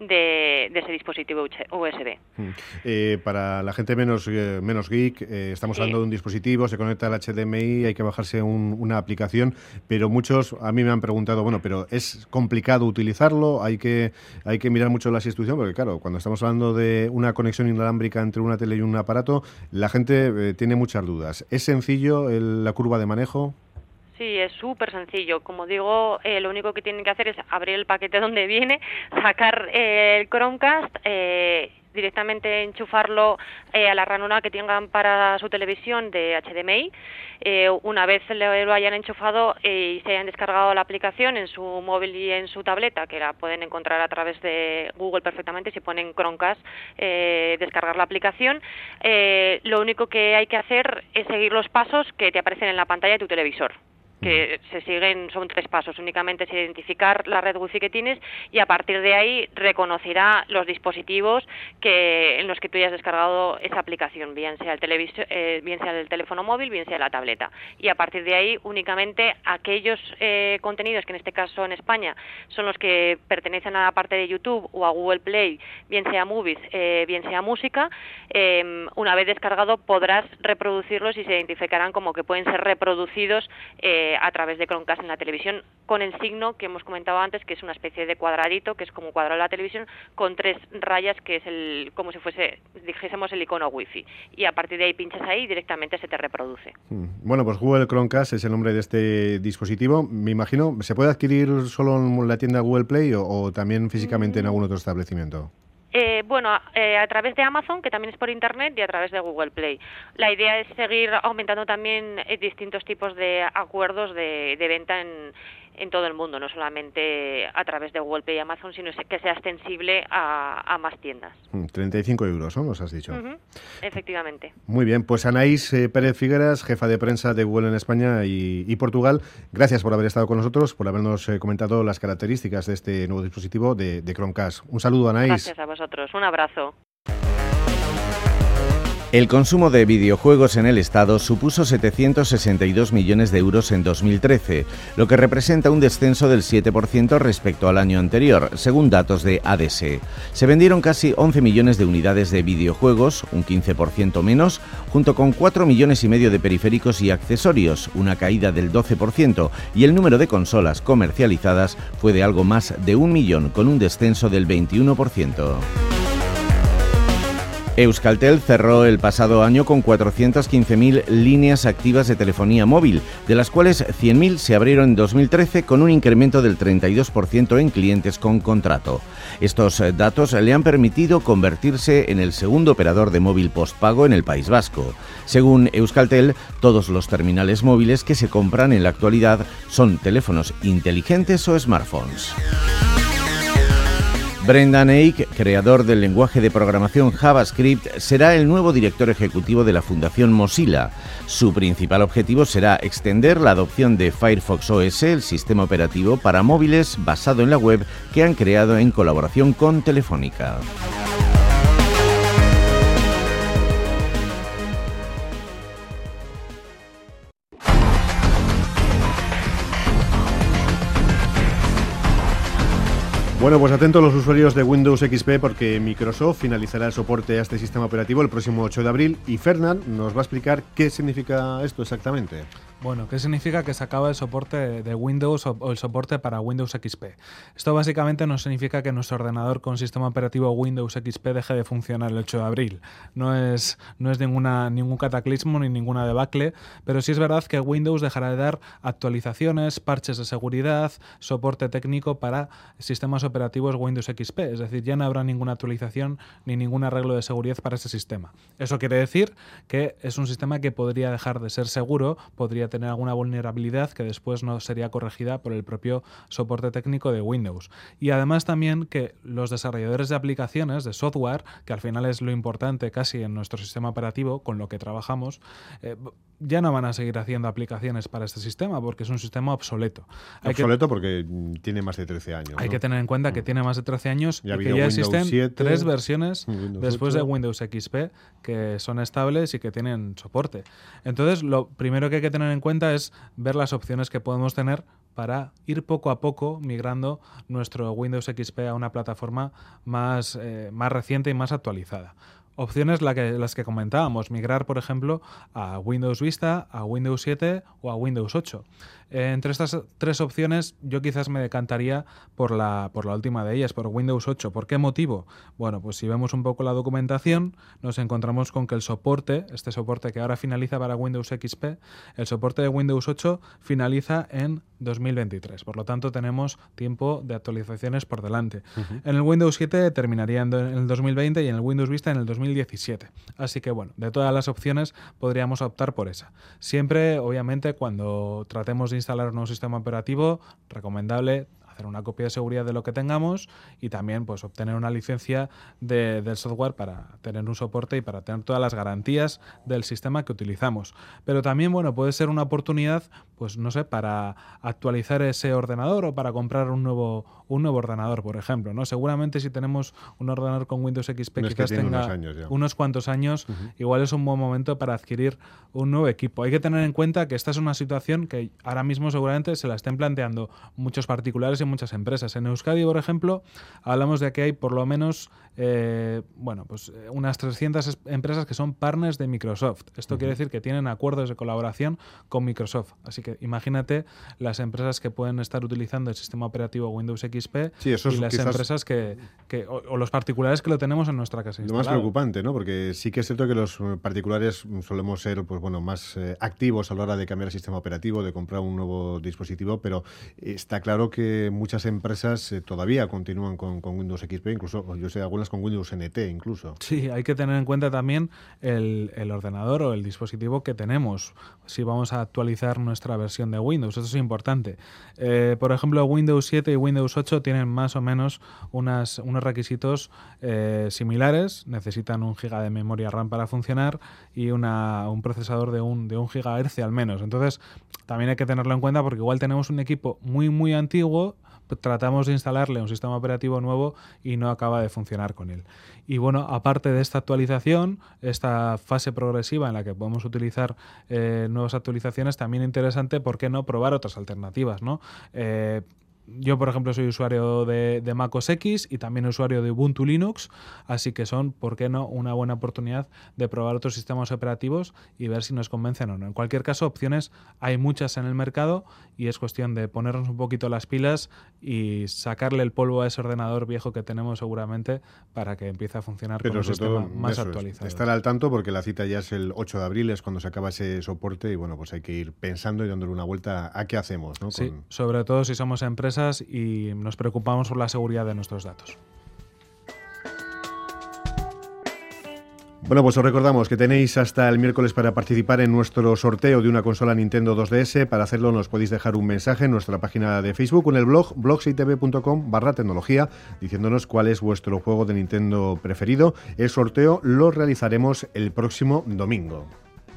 de, de ese dispositivo U S B. Mm. Eh, para la gente menos, eh, menos geek, eh, estamos sí. hablando de un dispositivo, se conecta al H D M I, hay que bajarse un, una aplicación, pero muchos a mí me han preguntado, bueno, pero ¿es complicado utilizarlo? Hay que, hay que mirar mucho las instrucciones, porque claro, cuando estamos hablando de una conexión inalámbrica entre una tele y un aparato, la gente eh, tiene muchas dudas. ¿Es sencillo el, la curva de manejo? Sí, es súper sencillo. Como digo, eh, lo único que tienen que hacer es abrir el paquete donde viene, sacar eh, el Chromecast, eh, directamente enchufarlo eh, a la ranura que tengan para su televisión de H D M I. Eh, una vez lo hayan enchufado eh, y se hayan descargado la aplicación en su móvil y en su tableta, que la pueden encontrar a través de Google perfectamente, si ponen Chromecast, eh, descargar la aplicación, eh, lo único que hay que hacer es seguir los pasos que te aparecen en la pantalla de tu televisor. que se siguen, son tres pasos. Únicamente es identificar la red wifi que tienes y a partir de ahí reconocerá los dispositivos que en los que tú hayas descargado esa aplicación, bien sea el televisor, eh, bien sea el teléfono móvil, bien sea la tableta. Y a partir de ahí únicamente aquellos eh, contenidos que en este caso en España son los que pertenecen a la parte de YouTube o a Google Play, bien sea Movies, eh, bien sea música, eh, una vez descargado podrás reproducirlos y se identificarán como que pueden ser reproducidos eh, a través de Chromecast en la televisión, con el signo que hemos comentado antes, que es una especie de cuadradito, que es como cuadrado de la televisión, con tres rayas, que es el como si fuese, dijésemos, el icono Wi-Fi. Y a partir de ahí pinchas ahí y directamente se te reproduce. Bueno, pues Google Chromecast es el nombre de este dispositivo. Me imagino, ¿se puede adquirir solo en la tienda Google Play o, o también físicamente en algún otro establecimiento? Eh, bueno, eh, a través de Amazon, que también es por Internet, y a través de Google Play. La idea es seguir aumentando también eh, distintos tipos de acuerdos de, de venta en, en todo el mundo, no solamente a través de Google Play y Amazon, sino que sea extensible a, a más tiendas. treinta y cinco euros, ¿no? Nos has dicho. Uh-huh. Efectivamente. Muy bien, pues Anaís eh, Pérez Figueras, jefa de prensa de Google en España y, y Portugal, gracias por haber estado con nosotros, por habernos eh, comentado las características de este nuevo dispositivo de, de Chromecast. Un saludo, Anaís. Gracias a vosotros. Un abrazo. El consumo de videojuegos en el Estado supuso setecientos sesenta y dos millones de euros en dos mil trece, lo que representa un descenso del siete por ciento respecto al año anterior, según datos de A D S. Se vendieron casi once millones de unidades de videojuegos, un quince por ciento menos, junto con cuatro millones y medio de periféricos y accesorios, una caída del doce por ciento, y el número de consolas comercializadas fue de algo más de un millón, con un descenso del veintiuno por ciento. Euskaltel cerró el pasado año con cuatrocientas quince mil líneas activas de telefonía móvil, de las cuales cien mil se abrieron en dos mil trece con un incremento del treinta y dos por ciento en clientes con contrato. Estos datos le han permitido convertirse en el segundo operador de móvil postpago en el País Vasco. Según Euskaltel, todos los terminales móviles que se compran en la actualidad son teléfonos inteligentes o smartphones. Brendan Eich, creador del lenguaje de programación JavaScript, será el nuevo director ejecutivo de la Fundación Mozilla. Su principal objetivo será extender la adopción de Firefox O S, el sistema operativo para móviles basado en la web que han creado en colaboración con Telefónica. Bueno, pues atentos los usuarios de Windows X P porque Microsoft finalizará el soporte a este sistema operativo el próximo ocho de abril y Fernand nos va a explicar qué significa esto exactamente. Bueno, ¿qué significa que se acaba el soporte de Windows o el soporte para Windows X P? Esto básicamente no significa que nuestro ordenador con sistema operativo Windows X P deje de funcionar el ocho de abril. No es, no es ninguna, ningún cataclismo ni ninguna debacle, pero sí es verdad que Windows dejará de dar actualizaciones, parches de seguridad, soporte técnico para sistemas operativos Windows X P. Es decir, ya no habrá ninguna actualización ni ningún arreglo de seguridad para ese sistema. Eso quiere decir que es un sistema que podría dejar de ser seguro, podría tener alguna vulnerabilidad que después no sería corregida por el propio soporte técnico de Windows. Y además también que los desarrolladores de aplicaciones, de software, que al final es lo importante casi en nuestro sistema operativo, con lo que trabajamos, eh, ya no van a seguir haciendo aplicaciones para este sistema porque es un sistema obsoleto. Hay obsoleto que, porque tiene más de trece años. Hay ¿no? que tener en cuenta que tiene más de trece años ya y que ya Windows existen siete, tres versiones Windows después ocho. de Windows X P que son estables y que tienen soporte. Entonces, lo primero que hay que tener en cuenta es ver las opciones que podemos tener para ir poco a poco migrando nuestro Windows X P a una plataforma más, eh, más reciente y más actualizada. Opciones la que, las que comentábamos, migrar, por ejemplo, a Windows Vista, a Windows siete o a Windows ocho. Eh, entre estas tres opciones, yo quizás me decantaría por la, por la última de ellas, por Windows ocho. ¿Por qué motivo? Bueno, pues si vemos un poco la documentación, nos encontramos con que el soporte, este soporte que ahora finaliza para Windows X P, el soporte de Windows ocho finaliza en dos mil veintitrés. Por lo tanto, tenemos tiempo de actualizaciones por delante. Uh-huh. En el Windows siete terminaría en el dos mil veinte y en el Windows Vista en el dos mil diecisiete. Así que, bueno, de todas las opciones podríamos optar por esa. Siempre, obviamente, cuando tratemos de instalar un nuevo sistema operativo, recomendable hacer una copia de seguridad de lo que tengamos y también pues obtener una licencia de, del software para tener un soporte y para tener todas las garantías del sistema que utilizamos. Pero también, bueno, puede ser una oportunidad, pues no sé, para actualizar ese ordenador o para comprar un nuevo, un nuevo ordenador, por ejemplo, ¿no? Seguramente si tenemos un ordenador con Windows X P no quizás que tenga unos, años unos cuantos años, uh-huh. igual es un buen momento para adquirir un nuevo equipo. Hay que tener en cuenta que esta es una situación que ahora mismo seguramente se la estén planteando muchos particulares y muchas empresas. En Euskadi, por ejemplo, hablamos de que hay por lo menos eh, bueno, pues unas trescientas empresas que son partners de Microsoft. Esto uh-huh. quiere decir que tienen acuerdos de colaboración con Microsoft. Así que imagínate las empresas que pueden estar utilizando el sistema operativo Windows X P sí, eso es y las empresas que, que o, o los particulares que lo tenemos en nuestra casa instalado. Lo más preocupante, ¿no? Porque sí que es cierto que los particulares solemos ser pues bueno más eh, activos a la hora de cambiar el sistema operativo, de comprar un nuevo dispositivo, pero está claro que muchas empresas eh, todavía continúan con, con Windows X P, incluso yo sé algunas con Windows N T incluso. Sí, hay que tener en cuenta también el, el ordenador o el dispositivo que tenemos, si vamos a actualizar nuestra versión de Windows. Eso es importante. Eh, por ejemplo, Windows siete y Windows ocho tienen más o menos unas, unos requisitos eh, similares. Necesitan un giga de memoria RAM para funcionar y una, un procesador de un, de un gigahercio al menos. Entonces, también hay que tenerlo en cuenta porque igual tenemos un equipo muy, muy antiguo, tratamos de instalarle un sistema operativo nuevo y no acaba de funcionar con él. Y bueno, aparte de esta actualización, esta fase progresiva en la que podemos utilizar eh, nuevas actualizaciones, también interesante, ¿por qué no probar otras alternativas, ¿no? Eh, Yo, por ejemplo, soy usuario de, de Mac O S X y también usuario de Ubuntu Linux, así que son, ¿por qué no?, una buena oportunidad de probar otros sistemas operativos y ver si nos convencen o no. En cualquier caso, opciones hay muchas en el mercado y es cuestión de ponernos un poquito las pilas y sacarle el polvo a ese ordenador viejo que tenemos seguramente para que empiece a funcionar Pero con un sistema todo, más eso actualizado. Es, estar al tanto porque la cita ya es el ocho de abril, es cuando se acaba ese soporte y bueno, pues hay que ir pensando y dándole una vuelta a qué hacemos, ¿no? Sí, Con... sobre todo si somos empresas y nos preocupamos por la seguridad de nuestros datos. Bueno, pues os recordamos que tenéis hasta el miércoles para participar en nuestro sorteo de una consola Nintendo dos D S. Para hacerlo nos podéis dejar un mensaje en nuestra página de Facebook o en el blog blogseitv.com barra tecnología diciéndonos cuál es vuestro juego de Nintendo preferido. El sorteo lo realizaremos el próximo domingo.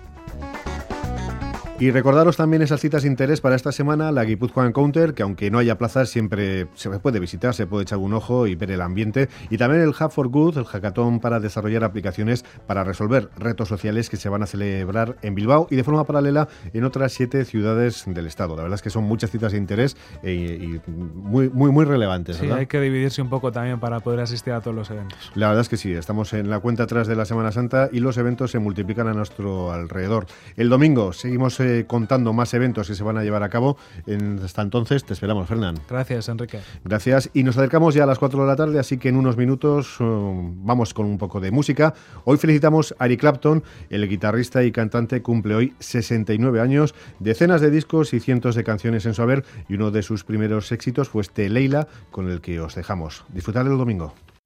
Y recordaros también esas citas de interés para esta semana, la Guipúzcoa Encounter, que aunque no haya plazas siempre se puede visitar, se puede echar un ojo y ver el ambiente, y también el Hub for Good, el hackathon para desarrollar aplicaciones para resolver retos sociales que se van a celebrar en Bilbao y de forma paralela en otras siete ciudades del estado. La verdad es que son muchas citas de interés y, y muy, muy, muy relevantes, ¿verdad? Sí, hay que dividirse un poco también para poder asistir a todos los eventos. La verdad es que sí, estamos en la cuenta atrás de la Semana Santa y los eventos se multiplican a nuestro alrededor. El domingo seguimos eh, contando más eventos que se van a llevar a cabo. En, hasta entonces te esperamos, Fernán. Gracias, Enrique. Gracias. Y nos acercamos ya a las cuatro de la tarde, así que en unos minutos uh, vamos con un poco de música. Hoy felicitamos a Eric Clapton, el guitarrista y cantante cumple hoy sesenta y nueve años, decenas de discos y cientos de canciones en su haber, y uno de sus primeros éxitos fue este Leila, con el que os dejamos. Disfrutad el domingo.